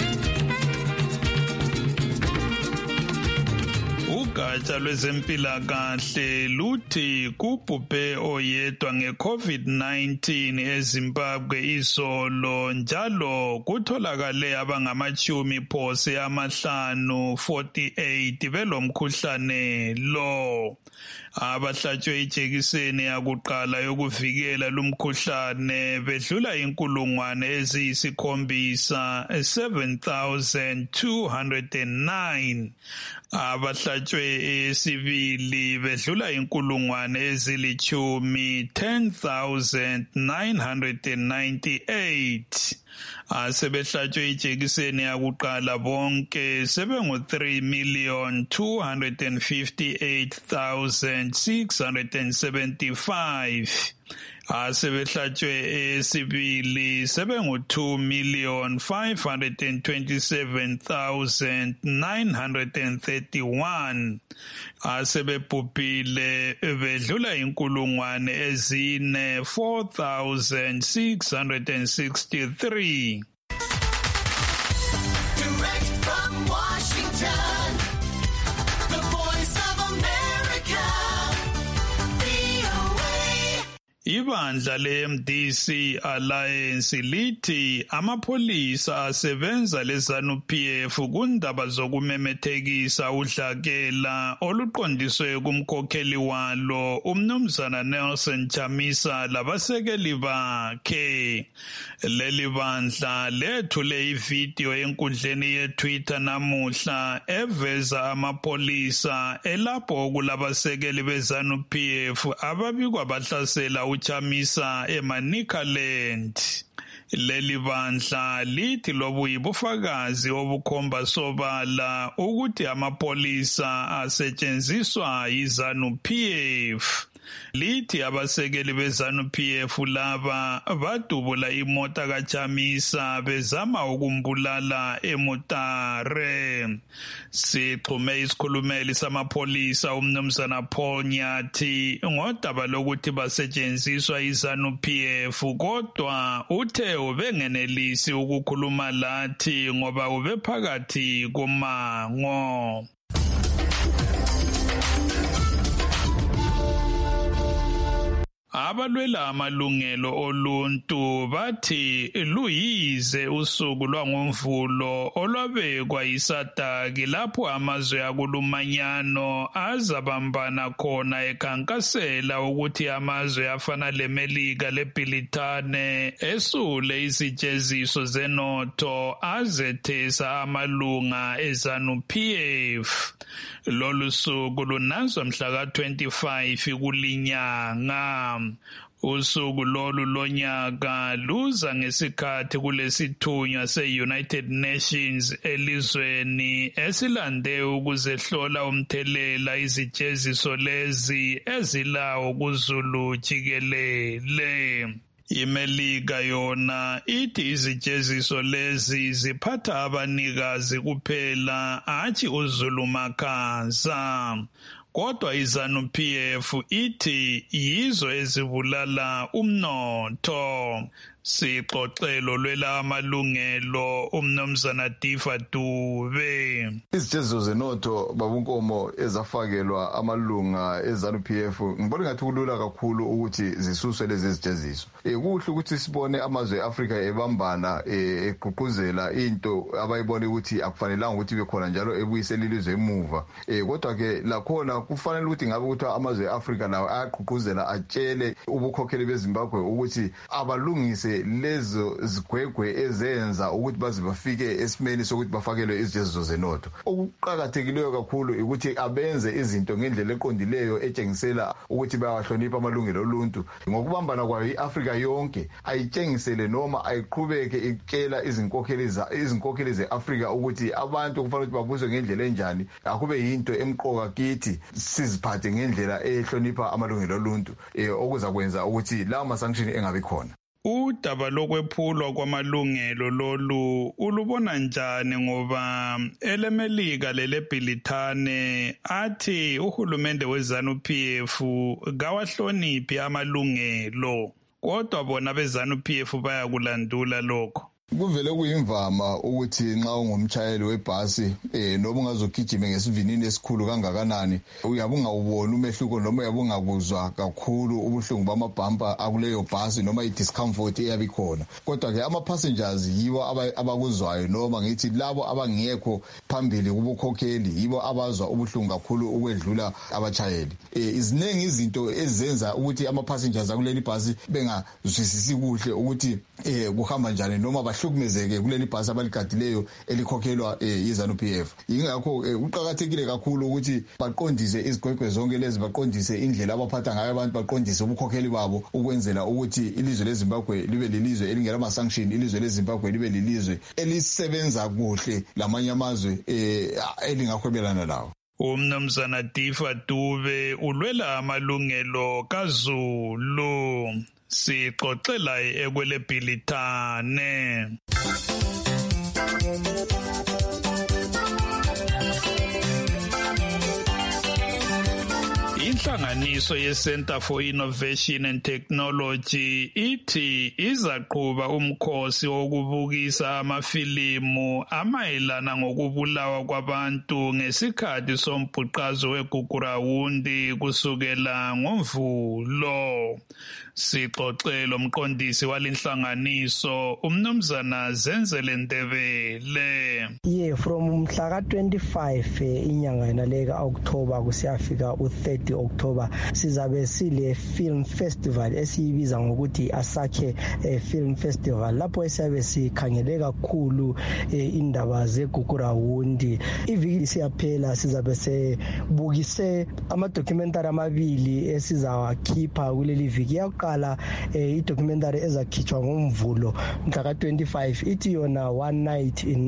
Ugatsha lwezempilakahle luthi kubhubhe oyedwa nge-COVID-19 eZimbabwe izolo, njalo kutholakale abangamachumi phose amahlanu 48 belomkhuhlane lo. Abahlatshwe ijekiseni yakuqala yokuvikela lumkhuhlane bedlula inkulungwane eziyikhombisa 7,209. Abahlatshwe esibili bedlula inkulungwane ezilitshumi 10,998. Asebehlatshwe ijekiseni yakuqala bonke sebengu 3,258,675. Asebehlatshwe esibili sebengu 2,527,931. Asebebhubhile bedlula inkulungwane ezine 4,663. Direct from Washington, the Voice of America, VOA. Ibandla leMDC Alliance lithi amapolisa asebenza leZANU-PF kundaba zokumemethekisa udlakela oluqondiswe kumkhokheli walo umnumzana Nelson Chamisa labasekeli bakhe. Leli bandla lethule ivideo enkundleni yeTwitter namuhla eveza amapolisa elapho kulabasekeli beZANU-PF ababikwa bahlasela uChamisa eManicaland. Leli bandla lithi lobu yibufakazi obukhomba sobala ukuthi amapolisa asetshenziswa yiZANU-PF. Lithi abasekeli beZANU-PF laba badubula imota kaChamisa bezama ukumbulala eMutare. Sixhume isikhulumeli samapolisa umnumzana Paul Nyathi ngodaba lokuthi basetshenziswa yiZANU-PF, kodwa uthe ubengenelisi ukukhuluma lathi ngoba ubephakathi komango. Abalwela amalungelo oluntu bathi luyize usuku lwangomvulo olwabekwa yiSADC lapho amazwe akulumanyano azabambana khona ekhankasela ukuthi amazwe afana leMelika leBritane esule izijeziso zenotho azethesa amalunga eZANU-PF. Lolu suku lunazwa mhla ka-25 kulinyanga. Usuku lolu lonyaka luza ngesikhathi kulesithunywa se-United Nations elizweni esilande ukuzehlola umthelela izijeziso lezi ezilawo kuzulu jikelele. iMelika yona ithi izijeziso lezi ziphatha abanikazi kuphela athi uzulumakhaza. Kodwa iZANU-PF ithi yizo ezibulala umnotho. Sixoxelo lwela amalungelo umnumzana Difa Dube. Izijeziso zenotho babunkomo ezafakelwa amalunga eZANU-PF ngibona ngathi kulula kakhulu ukuthi zisuswe lezi zijeziso. Kuhle ukuthi sibone amazwe eAfrika ebambana egqugquzela into abayibona ukuthi akufanelanga ukuthi bekhona njalo ebuyisela ilizwe emuva. Kodwa ke lakhona kufanele ukuthi ngabe ukuthi amazwe eAfrika nawo ayagqugquzela atshele ubukhokheli beZimbabwe ukuthi abalungise lezo zigwegwe ezenza ukuthi baze bafike esimeni sokuthi bafakelwe izijeziso zenotho. Okuqhakathekileyo kakhulu ukuthi abenze izinto ngendlela eqondileyo etshengisela ukuthi bayawahlonipha amalungelo oluntu. Ngokubambana kwayo iAfrika yonke ayitshengisele noma ayiqhubeke itshela izinkokheli zeAfrika ukuthi abantu kufanele ukuthi babuzwe ngendlela enjani, akube yinto emqoka kithi siziphathe ngendlela ehlonipha amalungelo oluntu okuzakwenza ukuthi lawo ma-sanction engabi khona. Udaba lokwephulwa kwamalungelo lolu ulubona njani ngoba elemelika lelebhilithane athi uhulumende weZANU-PF kawahloniphi amalungelo kodwa bona beZANU-PF bayakulandula lokho? Kuvele kuyimvama ukuthi nxa ungumtshayeli webhasi noma ungazogijima ngesivinini esikhulu kangakanani uyabe ungawubona umehluko noma uyabe ungakuzwa kakhulu ubuhlungu bamabhampa akuleyo bhasi noma i-discomfort eyabe ikhona. Kodwa ke ama-passengers yibo abakuzwayo noma ngithi labo abangekho phambili kubukhokheli yibo abazwa ubuhlungu kakhulu ukwedlula abatshayeli. Iziningi izinto ezenza ukuthi ama-passengers akuleli bhasi bengazwisisi kuhle ukuthi kuhamba njani noma bahlukumezeke kuleli bhasi abaligadileyo elikhokhelwa yiZANU-PF. Yingakho kuqhakathekile kakhulu ukuthi baqondise izigwegwe zonke lezi, baqondise indlela abaphatha ngayo abantu, baqondise ubukhokheli babo ukwenzela ukuthi ilizwe leZimbabwe libe lilizwe elingela ama-sanction, ilizwe leZimbabwe libe lilizwe elisebenza kuhle lamanye amazwe elingahwebelana lawo. Umnumzana Difa Dube ulwela amalungelo kaZulu. Sixoxela ekwelebhilithane. Inhlanganiso ye-Center for Innovation and Technology ithi izaqhuba umkhosi wokubukisa amafilimu amayelana ngokubulawa kwabantu ngesikhathi sombhuqazo weGugurahundi kusukela ngoMvulo. Sixoxelo umqondisi walinhlanganiso umnumzana Zenzele Ndebele. From mhla ka-25 inyanga yenaleka October kusiyafika u-30 October sizabe sile film festival esiyibiza ngokuthi Asakhe Film Festival, lapho esiyabe sikhangele kakhulu indaba zeGugurahundi. Iviki siyaphela sizabe sebukise ama-documentary amabili esizawakhipha kuleli viki. Yakuqala i-documentary ezakhitshwa ngoMvulo mhla ka-25 ithi yona One Night in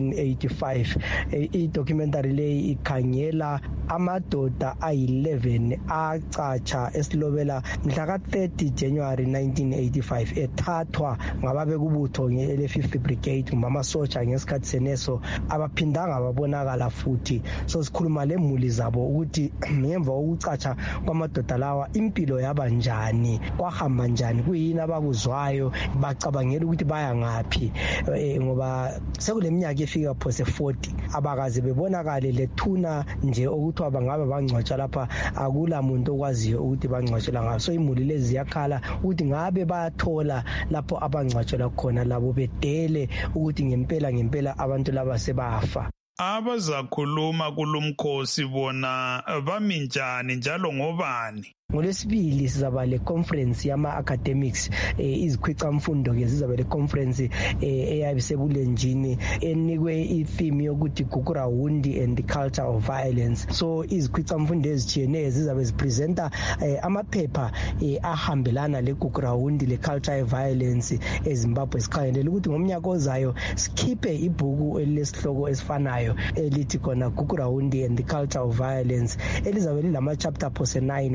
1985. I-documentary leyi ikhangela amadoda ayi-11 acatsha esilobela mhla ka-30 January 1985 ethathwa ngababekubutho ele-50 Brigade kumbe amasotsha ngesikhathi seneso abaphindanga babonakala futhi. So sikhuluma lemuli zabo ukuthi ngemva kokucatsha kwamadoda lawa impilo yaba njani, kwahamba njani, kuyini abakuzwayo, bacabangela ukuthi baya ngaphi ngoba sekuleminyaka efika phose 40 abakaze bebonakale lethuna nje okuthiwa bangabe bangcwatshwa lapha, akula muntu okwaziyo ukuthi bangcwatshela ngaphi. So imuli lezi ziyakhala ukuthi ngabe bayathola lapho abangcwatshela khona, labo bedele ukuthi ngempela abantu laba sebafa. Abazakhuluma kulumkhosi bona bami njani njalo ngobani? NgoLwesibili sizaba le conference yama-academics, izikhwicamfundo ke zizaba le conference eyabe sebulenjini enikwe i-theme yokuthi Gugurahundi and the culture of violence. So izikhwicamfundo ezitshiyeneyo zizabe zipresenta amaphepha ahambelana leGugurahundi le culture of violence eZimbabwe. Sikhangelela ukuthi ngomnyaka ozayo sikhiphe ibhuku elilesihloko esifanayo elithi khona Gugurahundi and the culture of violence, elizabe lilama-chapter phose 9 or 10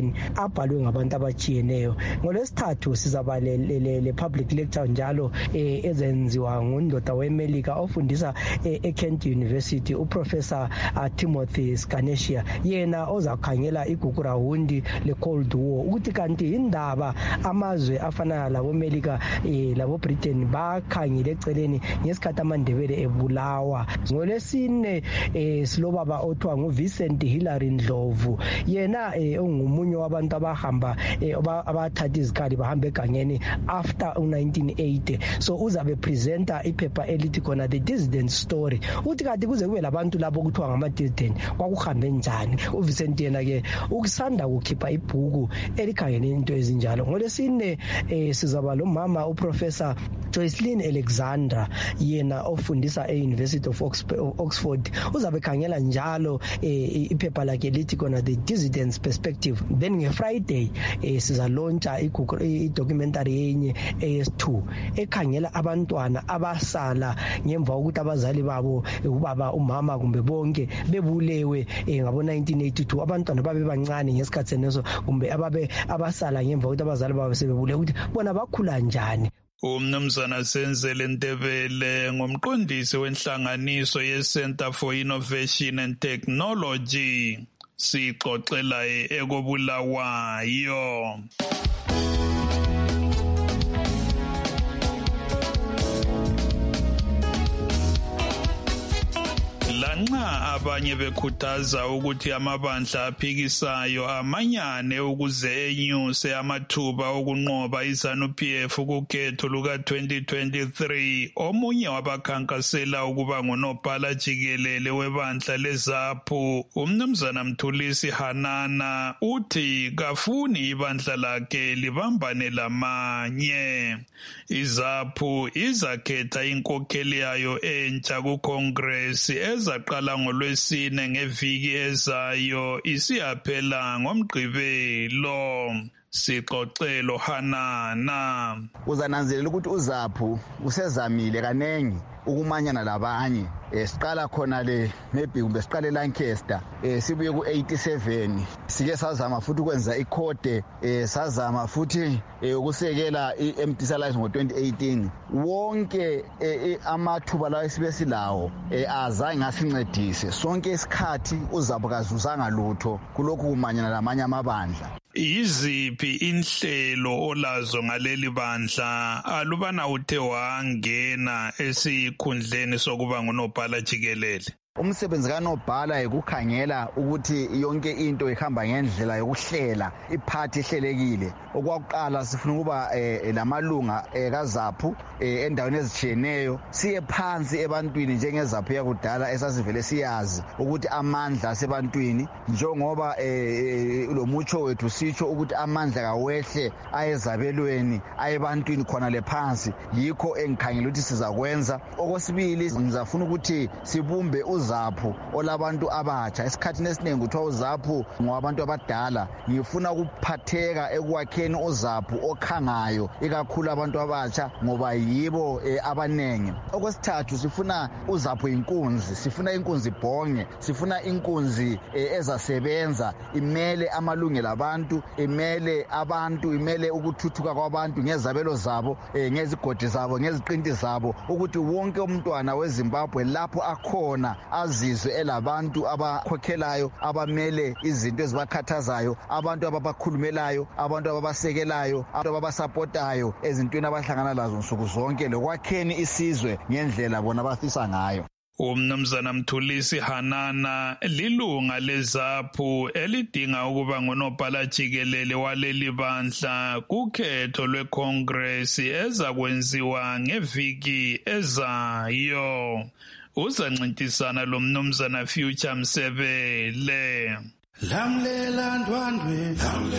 amaningi abhalwe ngabantu abajiyeneyo. NgoLwesithathu sizaba le public lecture njalo ezenziwa ngundoda weMelika ofundisa eKent University, uProfessor Timothy Scanesia, yena ozakhangela igugu rawundi le-Cold War ukuthi kanti indaba amazwe afana laboMelika laboBritain bakhangile eceleni ngesikhathi AmaNdebele ebulawa. NgoLwesine silobaba othiwa nguVincent Hillary Ndlovu, yena ongumunye wabantu abahamba abathatha izikhali bahamba egangeni after 1980. So uzabe presenter iphepha elithi khona The Dissident Story, uthi kanti kuze kube labantu lapho kuthiwa ngama-dissident kwakuhambe njani. uVincent yena ke ukusanda kukhipha ibhuku elikhangele into ezinjalo. NgoLwesine sizaba lo mama uProfessor Joycelyn Alexander, yena ofundisa e-University of Oxford, uzabe khangela njalo iphepha lakhe lithi khona The Dissident's Perspective. Then ngeFriday sizalontsha i-documentary yenye AS2 ekhangela abantwana abasala ngemva kokuthi abazali babo, ubaba, umama kumbe bonke bebulewe ngabo-1982. Abantwana babe bancane ngesikhathi seneso kumbe abasala ngemva kokuthi abazali babo sebebulewe, ukuthi bona bakhula njani. Umnumzana Senzele Ndebele ngumqondisi wenhlanganiso ye-Center for Innovation and Technology, sixoxela ekobulawayo. Lanxa abanye bekhuthaza ukuthi amabandla aphikisayo amanyane ukuze enyuse amathuba okunqoba iZANU-PF kukhetho luka-2023, omunye wabakhankasela ukuba ngunobhala jikelele webandla leZAPU, umnumzana Mthulisi Hanana, uthi kafuni ibandla lakhe libambane lamanye. iZAPU izakhetha inkokheli yayo entsha kuKhongresi ezaqala ngoLwesine ngeviki ezayo isiyaphela ngoMgqibelo. Sixoxelo Hanana. Uzananzelela ukuthi uZAPU usezamile kanengi ukumanyana labanye. Siqala khona le maybe kumbe siqale Lancaster, sibuye ku-87, sike sazama futhi ukwenza ikhode, sazama futhi ukusekela i-MDC Alliance ngo-2018. Wonke amathuba lawo esibe silawo azange asincedise. Sonke isikhathi uZAPU kazuzanga lutho kulokhu kumanyana lamanye amabandla. Yiziphi inhlelo olazo ngaleli bandla alubana uthe wangena esikhundleni sokuba ngunobhala jikelele? Umsebenzi kanobhala ukukhangela ukuthi yonke into ihamba ngendlela yokuhlela, iphathi ehlelekile. Okwakuqala sifuna ukuba lamalunga kaZAPU endaweni ezijiyeneyo siye phansi ebantwini njengeZAPU yakudala esasivele siyazi ukuthi amandla asebantwini, njengoba lo mutsho wethu sitsho ukuthi amandla kawehle ayezabelweni ayebantwini khona le phansi. Yikho engikhangela ukuthi sizakwenza. Okwesibili ngizafuna ukuthi sibumbe uZAPU olabantu abatsha. Esikhathini esiningi kuthiwa uZAPU ngowabantu abadala. Ngifuna ukuphatheka ekwakheni uZAPU okhangayo ikakhulu abantu abatsha ngoba yibo abanengi. Okwesithathu sifuna uZAPU inkunzi, sifuna inkunzi ibhonge, sifuna inkunzi ezasebenza, imele amalungelo abantu, imele abantu, imele ukuthuthuka kwabantu ngezabelo zabo, ngezigodi zabo, ngeziqinti zabo, ukuthi wonke umntwana weZimbabwe lapho akhona azizwe elabantu abakhokhelayo, abamele izinto ezibakhathazayo, abantu ababakhulumelayo, abantu ababasekelayo, abantu ababasapotayo ezintweni abahlangana lazo nsuku zonke, lokwakheni isizwe ngendlela bona abafisa ngayo. Umnumzana Mthulisi Hanana lilunga leZAPU elidinga ukuba ngunobhala jikelele waleli bandla kukhetho lweKhongresi ezakwenziwa ngeviki ezayo. Uzancintisana lo mnumzana Future Msebele. Lamlela ndwandwe,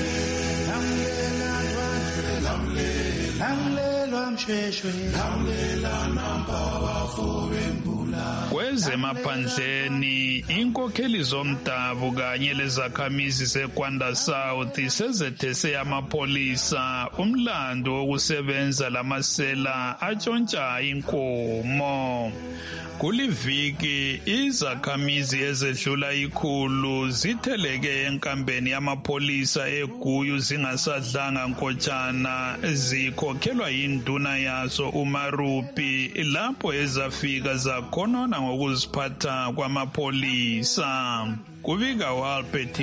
lamlelwa mshweshwe, lamlela namba bafube mbula. Kwezemaphandleni inkokheli zomdabu kanye lezakhamizi zeGwanda South sezethese amapolisa umlando wokusebenza lamasela atshontsha inkomo. Kuliviki izakhamizi ezedlula ikhulu zitheleke enkambeni yamapolisa eGuyu zingasadlanga nkotshana zikhokhelwa yinduna yazo uMarupi lapho ezafika zakhonona ngokuziphatha kwamapolisa. Kubika uAlbert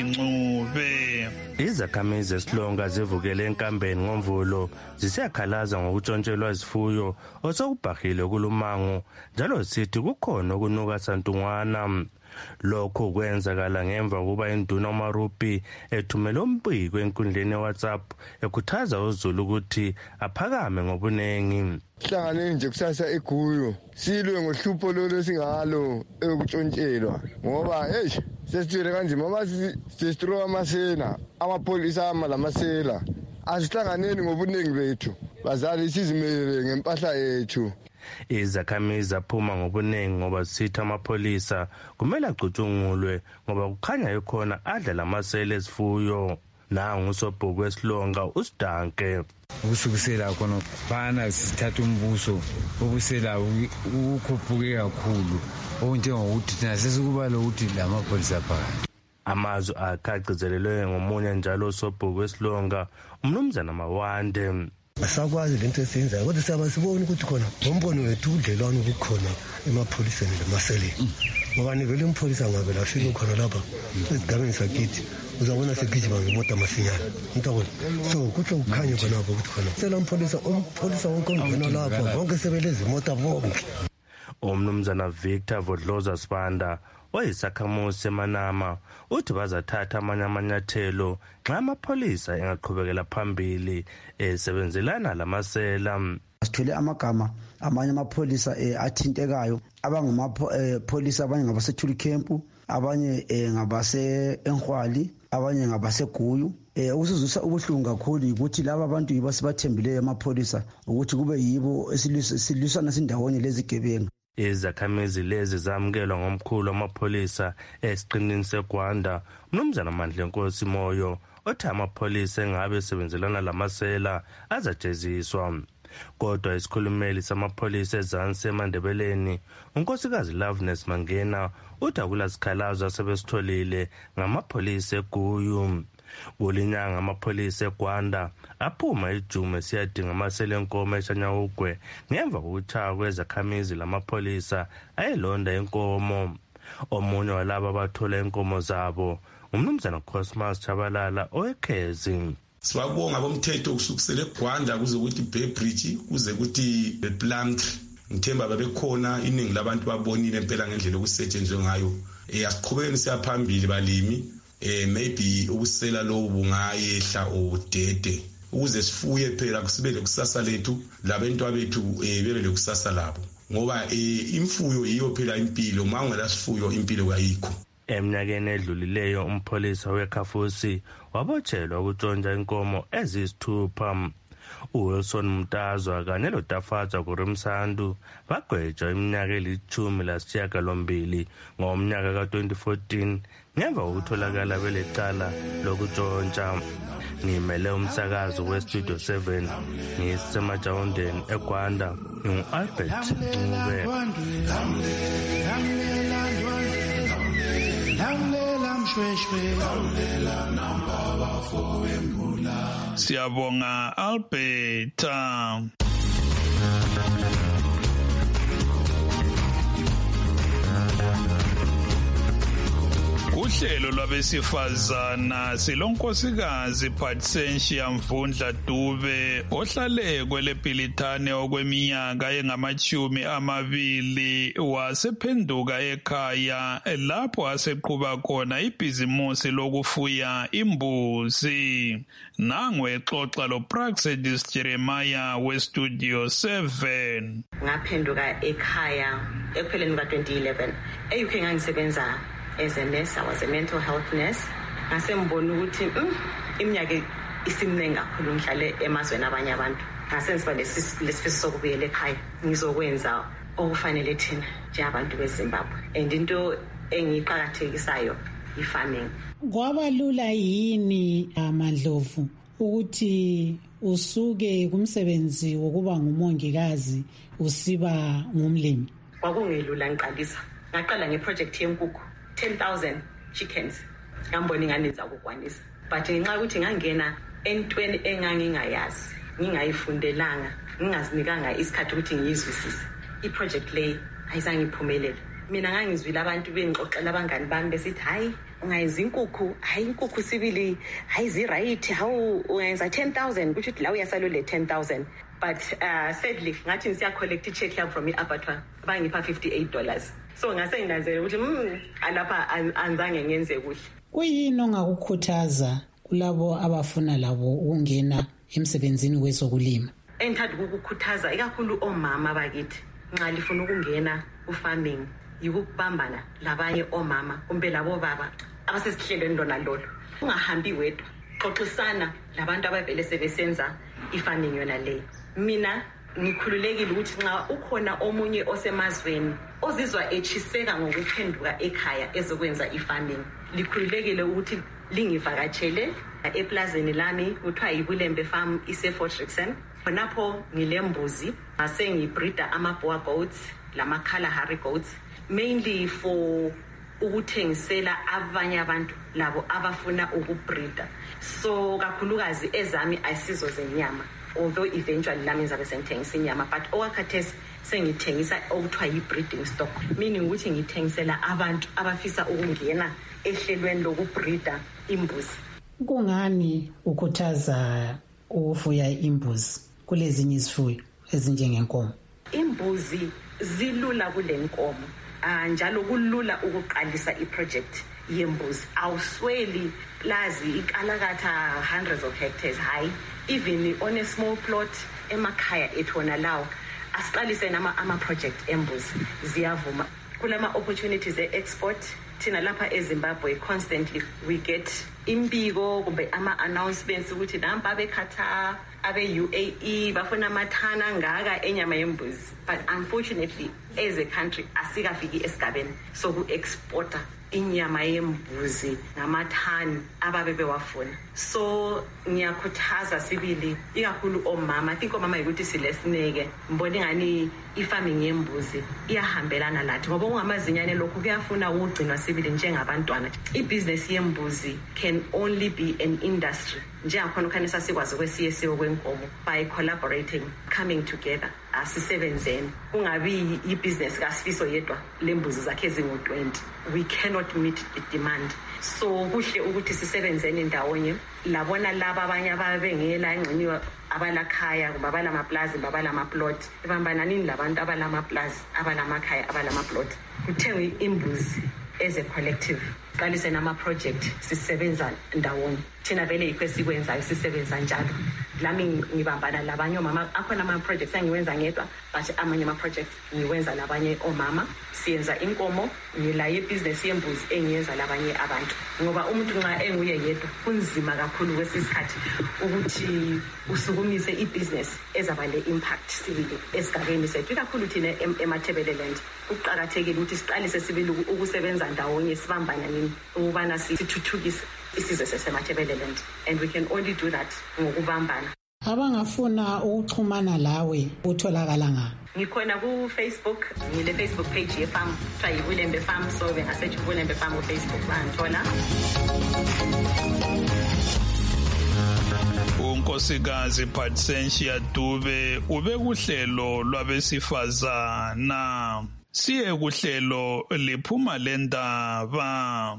Ncube. Izakhamizi esilonga zivukele enkambeni ngoMvulo zisiyakhalaza ngokutshontshelwa izifuyo osokubhahile kulumango njalo sithi kukhona okunuka santungwana. Lokho kwenzakala ngemva kuba induna uMarupi ethumela umbiko enkundleni yeWhatsApp ekhuthaza uZulu ukuthi aphakame ngobunengi. Hlangane nje kusasa eGuyu silwe ngohlupho lolo singalo ekuntshontshelwa ngoba sesithwele kanzima masistroy amasela amapolisa lamasela asihlanganeni ngobuningi bethu bazali sizimele ngempahla yethu. Izakhamizi zaphuma ngobuningi ngoba sitha amapolisa kumele acutshungulwe ngoba kukhanya ekhona adla lamasela ezifuyo. Nangu usobhuku wesilonga uSidanke. Ukusukisela khona bana sithatha umbuso ubusela ukhuphuke kakhulu okunjengokuthi thina sesikuba lokuthi lamapolisa phakathi. Amazwi akagcizelelwe ngomunye njalo usobhuku wesilonga umnumzana Mawande. Asakwazi lento esiyenzayo kodwa siyabasibona ukuthi khona ngombono wethu udlelwano kukhona emapholiseni lemaseleni ngoba nivele umpolisa ngabe lafika khona lapha esigabeni sakithi uzabona segijima ngemota masinyana mntakoni so kuhle kukhanye khonapho ukuthi khona sela umpolisa wonke ongena lapha bonke sebelezi imota bonke. Umnumzana Victor Vodloza Sibanda oyisakhamuzi seManama uthi bazathatha amanye amanyathelo nxa amapholisa engaqhubekela phambili esebenzelana lamasela. Sithole amagama amanye amapholisa athintekayo abangamapolisa abanye ngabase-Tuli Camp abanye ngabase Enhwali abanye ngabase Guyu. Ukusizwisa ubuhlungu kakhulu ukuthi laba abantu yibo sibathembileyo amapholisa ukuthi kube yibo esilwisana sindawonye lezi gebengu. Izakhamizi lezi zamukelwa ngomkhulu wamapolisa esiqinini seGwanda umnumzana Mandlenkosi Moyo othi amapholisa engabe sebenzelana lamasela azajeziswa. Kodwa isikhulumeli samapholisa ezansi eMandebeleni unkosikazi Loveness Mangena uthi akulasikhalazo asebesitholile ngamapholisa eGuyu. Kulinyanga amapholisa eGwanda aphuma eJume siyadinga amasela enkomo eShanyawugwe ngemva kokuchaya kwezakhamizi lamapholisa ayelonda inkomo. Omunye walabo abathola inkomo zabo umnumzana Cosmas Chabalala owekhezi. Sibabonga bomthetho kusukisela eGwanda kuze ukuthi Beybridge kuze ukuthi Plumtree ngithemba babekhona iningi labantu babonile impela ngendlela okusetshenzwe ngayo. Asiqhubekeni siyaphambili balimi maybe ubusela lobu bungayehla udede ukuze sifuye phela kusibele kusasa lethu labantu abethu bebe lekusasa labo ngoba imfuyo iyo phela impilo mangela sifuyo impilo kayikho. Eminyakeni edlulileyo umpolisa weKhafusi wabotshelwa ukutshontsha inkomo ezisithupha. uWilson Mtazwa kanye loTafatsa Kurimsandu bagwetshwa iminyaka eli-18 ngomnyaka ka-2014 ngemva kokutholakala belecala lokutshontsha. Ngimele umsakazo weStudio 7 ngisemajawundeni eGwanda ngingu-Albert Ncube. Siyabonga Alberta. Uhlelo lwabesifazana silonkosikazi Patricia Mvundla Dube ohlale kwelePilitane okweminyaka engama-20 wasephenduka ekhaya lapho aseqhuba khona ibhizimusi lokufuya imbuzi. Nangu exoxa loPraxedis Jeremiah weStudio 7. Ngaphenduka ekhaya ekupheleni ka-2011 e-UK ngangisebenza as a nurse. I was a mental health nurse. Ngasembona ukuthi iminyaka isimnengi kakhulu ngihlale emazweni abanye abantu. Ngasenziba lesifiso sokubuyela ekhaya ngizokwenza okufanele thina njengabantu beZimbabwe. And into engiqhakathekisayo i-farming. Kwaba lula yini Mandlovu ukuthi usuke kumsebenzi wokuba ngumongikazi usiba ngumlimi? kwakungelula ngiqalisa ngaqala ngeproject yenkukhu 10,000 chickens ngambona ingane zakukwanisa but ngenxa ukuthi ngangena entweni engangingayazi ngingayifundelanga ngingazinikanga isikhathi ukuthi ngiyizwisise iproject le ayizange iphumelele mina ngangizwile abantu bengixoxela abangani bami besithi hayi ungayenza inkukhu hayi inkukhu sibili hayi ziright hawu ungayenza 10,000 kusho ukuthi la uyasalule 10,000 but sadly ngathi ngisiya collect i-check club from i-abattoir bangipha $58 so ngase nginanzela ukuthi alapha anzange ngenze kuhle. Kuyini ongakukhuthaza kulabo abafuna labo ukungena emsebenzini wezokulima? Engithanda ukukukhuthaza ikakhulu omama bakithi nxa lifuna ukungena ku-farming yikubambana labanye omama kumbe labo baba abasesihlelweni lona lolo ungahambi wedwa xoxisana labantu abavele sebesenza i-farming yona leyo. Mina ngikhululekile ukuthi nxa ukhona omunye osemazweni ozizwa echiseka ngokuphenduka ekhaya ezokwenza i-farming likhululekile ukuthi lingivakatshele eplazini lami kuthiwa yiBulembe Farm ise-Fort Rixon. Khonapho ngilembuzi ngasengibreeda ama-boer goats lama-Kalahari goats mainly for ukuthengisela abanye abantu labo abafuna ukubreeda. So kakhulukazi ezami ayisizo zenyama although eventually lami ngizabe sengithengisa inyama but okwakhathesi sengithengisa okuthiwa yi-breeding stock meaning ukuthi ngithengisela abantu abafisa ukungena ehlelweni lokubreeda imbuzi. Kungani ukhuthaza ukufuya imbuzi kulezinye izifuyo ezinjengenkomo? Imbuzi zilula kulenkomo njalo kulula ukuqalisa iproject yembuzi awusweli plazi ikalakatha hundreds of hectares high even on a small plot emakhaya ethona lawo asiqalise ama-project embuzi ziyavuma kulama opportunities e-export thina lapha eZimbabwe constantly we get imbiko kumbe ama-announcements ukuthi nampa abe-Qatar abe-UAE bafuna amathana ngaka enyama yembuzi but unfortunately as a country asikafiki esigabeni soku-exporta inyama yembuzi ngamathani ababe bewafuna. So ngiyakhuthaza sibili ikakhulu omama. I think omama ukuthi silesineke mbona ngani i-farming yembuzi iyahambelana lathi ngoba ungamazinyane lokhu kuyafuna ukugcinwa sibili njengabantwana. I-business yembuzi can only be an industry njengakhona ukhanisa sikwazi kwesiyesiwe kwenkomo by collaborating coming together asisebenzeni kungabi i-business kaSifiso yedwa lembuzi zakhe ezingu-20 we cannot meet the demand. So kuhle ukuthi sisebenzeni ndawonye labona laba abanye ababengela engciniwe abalakhaya kumbe abalamaplazi babalamaplot ebambananini labantu abalamaplazi abalamakhaya abalamaplot kuthengwe imbuzi as a collective qalise nama-project sisebenza ndawonye thina vele yikho esikwenzayo sisebenza njalo lami ngibambana labanye omama akhona ama-projects engiwenza ngedwa but amanye ama-projects ngiwenza labanye omama siyenza inkomo ngilaye ibhizinesi yembuzi engiyenza labanye abantu ngoba umuntu nxa enguye yedwa kunzima kakhulu kwesisikhathi ukuthi usukumise ibhizinesi ezaba le-impact sibili esigabeni sethu ikakhulu thina emathebeleland kuqakathekile ukuthi siqalise sibili ukusebenza ndawonye sibambana nini ukubana sithuthukise isizwe sesemathebeleland and we can only do that ngokubambana. Abangafuna ukuxhumana lawe utholakala nga? Ngikhona ku-Facebook ngile-Facebook page yefarm kuthiwa yiBulembe Farm so bengasearch uBulembe Farm ku-Facebook bangithola. unkosikazi Patricia Dube ube kuhlelo lwabesifazana siye kuhlelo liphuma lendaba.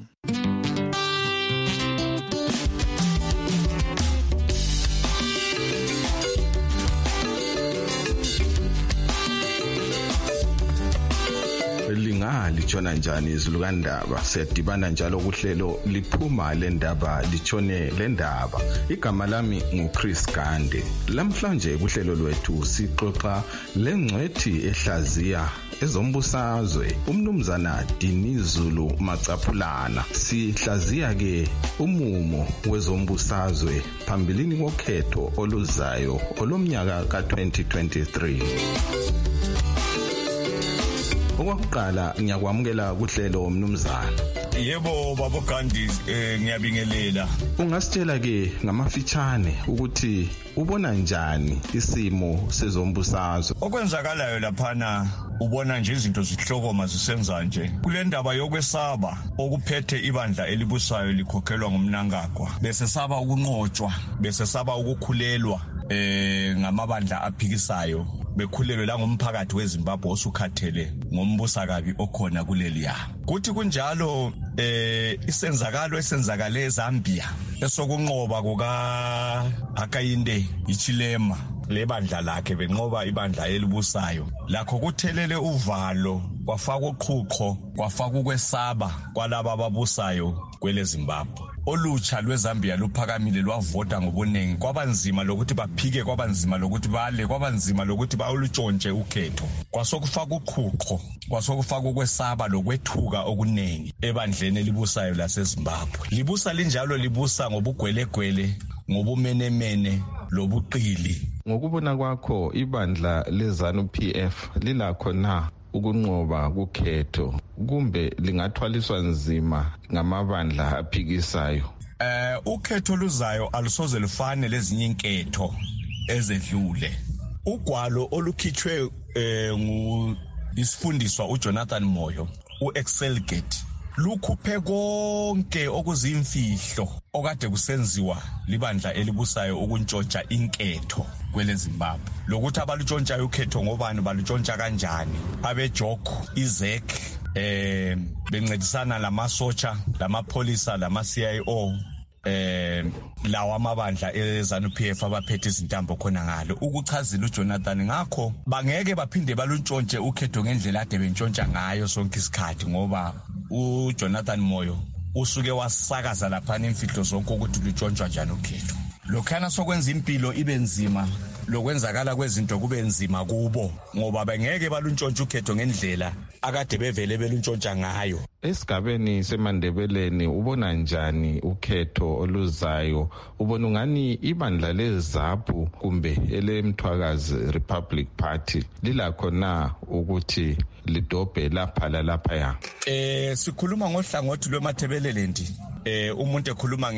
Litshona njani izulu kandaba sedibana njalo kuhlelo liphuma lendaba litshone lendaba. Igama lami nguChris Gande. Lamhlanje kuhlelo lwethu sixoxa lengcwethi ehlaziya ezombusazwe umnumzana Dinizulu Macaphulana. Sihlaziya ke umumo wezombusazwe phambilini kokhetho oluzayo olomnyaka ka-2023. Okwakuqala ngiyakwamukela kuhlelo mnumzana. Yebo baba Gandhi ngiyabingelela. Ungasitshela ke ngamafitshane ukuthi ubona njani isimo sezombusazwe? Okwenzakalayo laphana ubona nje izinto zihlokoma zisenza nje. Kule ndaba yokwesaba okuphethe ibandla elibusayo likhokhelwa ngumnangagwa, besesaba ukunqotshwa, besesaba ukukhulelwa ngamabandla aphikisayo, bekhulelwe la ngomphakathi weZimbabwe osukhathele ngombusakabi okhona kuleliya. Kuthi kunjalo isenzakalo esenzakale eZambia esokunqoba kuka Hakainde Hichilema lebandla lakhe benqoba ibandla elibusayo, lakho kuthelele uvalo, kwafaka uqhuqho, kwafaka ukwesaba kwalaba ababusayo kwele Zimbabwe. Olutsha lweZambia luphakamile lwavota ngobuningi, kwabanzima lokuthi baphike, kwabanzima lokuthi bale, kwabanzima lokuthi bawulutshontshe ukhetho. Kwasokufaka uqhuqho, kwasokufaka ukwesaba lokwethuka okuningi ebandleni elibusayo laseZimbabwe. Libusa linjalo, libusa ngobugwelegwele, ngobumenemene lobuqili. Ngokubona kwakho ibandla leZANU-PF lilakho na ukunqoba kukhetho, kumbe lingathwaliswa nzima ngamabandla aphikisayo? Ukhetho luzayo alusoze lufane lezinye inketho ezedlule. Ugwalo olukhitshwe isifundiswa uJonathan Moyo, uExcelgate, lukhuphe konke okuzimfihlo okade kusenziwa libandla elibusayo ukuntshontsha inketho kwele Zimbabwe. Lokuthi abalutshontshayo ukhetho ngobani, balutshontsha kanjani, abejoko, izek, bencedisana lamasotsha, lamapolisa, lama-CIO, lawa amabandla eZANU-PF abaphethe izintambo khona ngalo ukuchazela uJonathan. Ngakho bangeke baphinde baluntshontshe ukhetho ngendlela ade bentshontsha ngayo sonke isikhathi, ngoba uJonathan Moyo usuke wasakaza lapha imfihlo zonke ukuthi luntshontsha njani ukhetho. Lokhana sokwenza impilo ibe nzima, lokwenzakala kwezinto kube nzima kubo, ngoba bengeke baluntshontshe ukhetho ngendlela akade bevele beluntshontsha ngayo. Esigabeni seMandebeleni ubona njani ukhetho oluzayo? Ubona ungani ibandla leZAPU kumbe elemthwakazi Republic Party lilakho na ukuthi lidobhe lapha lalapha? Sikhuluma ngohlangothi lweMathebelelendi. Umuntu ekhuluma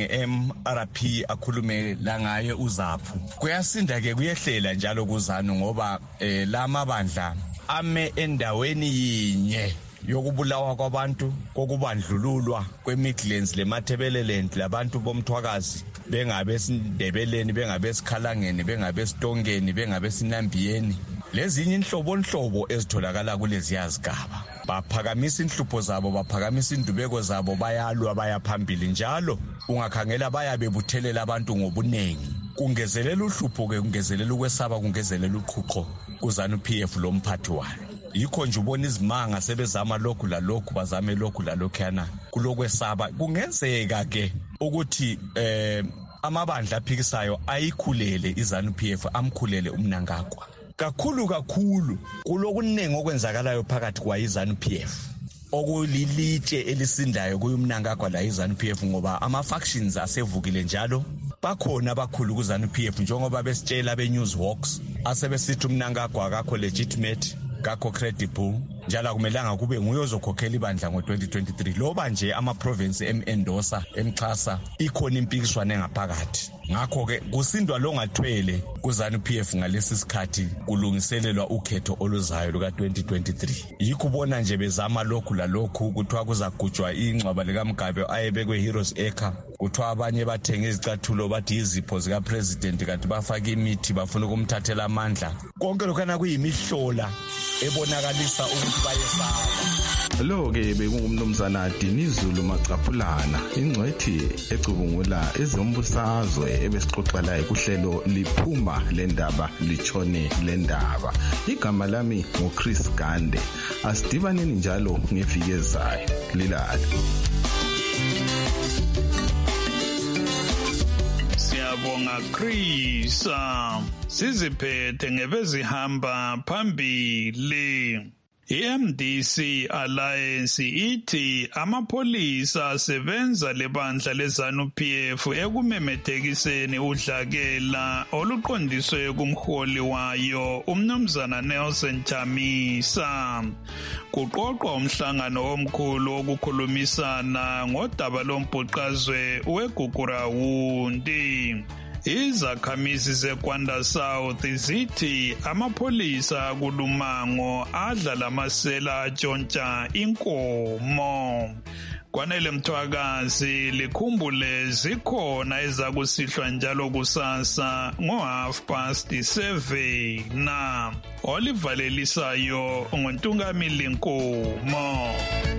ngeMRP akhulume la ngaye uZAPU. Kuyasinda ke kuyehlela njalo kuZANU ngoba lamabandla ame endaweni yinye yokubulawa kwabantu, kokubandlululwa kweMidlands leMathebeleland, labantu bomthwakazi bengabe eSindebeleni, bengabe eSikhalangeni, bengabe eSitongeni, bengabe eSinambiyeni, lezinye inhlobonhlobo ezitholakala kulezi yazigaba. Baphakamisa inhlupho zabo, baphakamisa indubeko zabo, bayalwa baya phambili njalo. Ungakhangela bayabebuthelela abantu ngobunengi. Kungezelela uhlupho ke, kungezelela ukwesaba, kungezelela uqhuqho kuZANU-PF lo mphathi walo. Yikho nje ubona izimanga sebezama lokhu lalokhu, bazame lokhu lalokhu yana kulokwesaba. Kungenzeka ke ukuthi amabandla aphikisayo ayikhulele iZANU-PF, amkhulele umnangagwa. Kakhulu kulokuningi okwenzakalayo phakathi kwa iZANU-PF okulilitshe elisindayo kuyumnangagwa la iZANU-PF, ngoba ama-factions asevukile njalo. Bakhona abakhulu kuZANU-PF njengoba besitshela be-Newswalks asebesithi umnangagwa akakho legitimate, kakho credible, njalo akumelanga kube nguye ozokhokhela ibandla ngo-2023. Loba nje ama-province em-endosa, emxhasa, ikhona impikiswane ngaphakathi. Ngakho-ke kusindwa lo ngathwele kuZANU-PF ngalesi sikhathi kulungiselelwa ukhetho oluzayo luka-2023. Yikho ubona nje bezama lokhu lalokhu, kuthiwa kuzagujwa ingcwaba likaMgabe ayebekwe Heroes Acre, kuthiwa abanye bathenga izicathulo bathi izipho zikapresident kanti bafaka imithi bafuna ukumthathela amandla. Konke lokhana kuyimihlola ebonakalisa ukuthi bayesaba. Lo-ke bekungumnumzana Dinizulu Macaphulana, ingcwethi ecubungula ezombusazwe ebesixoxa laye kuhlelo liphuma lendaba litshone lendaba. Igama lami nguChris Gande. Asidibaneni njalo ngeviki ezayo. Lilala. Siyabonga Chris. Siziphethe ngebezihamba phambili. iMDC Alliance ithi amapolisa asebenza lebandla leZANU-PF ekumemethekiseni udlakela oluqondiswe kumholi wayo umnumzana Nelson Chamisa. Kuqoqwa umhlangano omkhulu wokukhulumisana ngodaba lombhuqazwe weGugurawundi. Izakhamizi zeKwanda South zithi amapholisa kuLumango adla lamasela atshontsha inkomo. Kwanele Mthwakazi likhumbule zikhona ezakusihlwa njalo kusasa ngo7:30 na olivalelisayo ngoNtungamili Nkomo.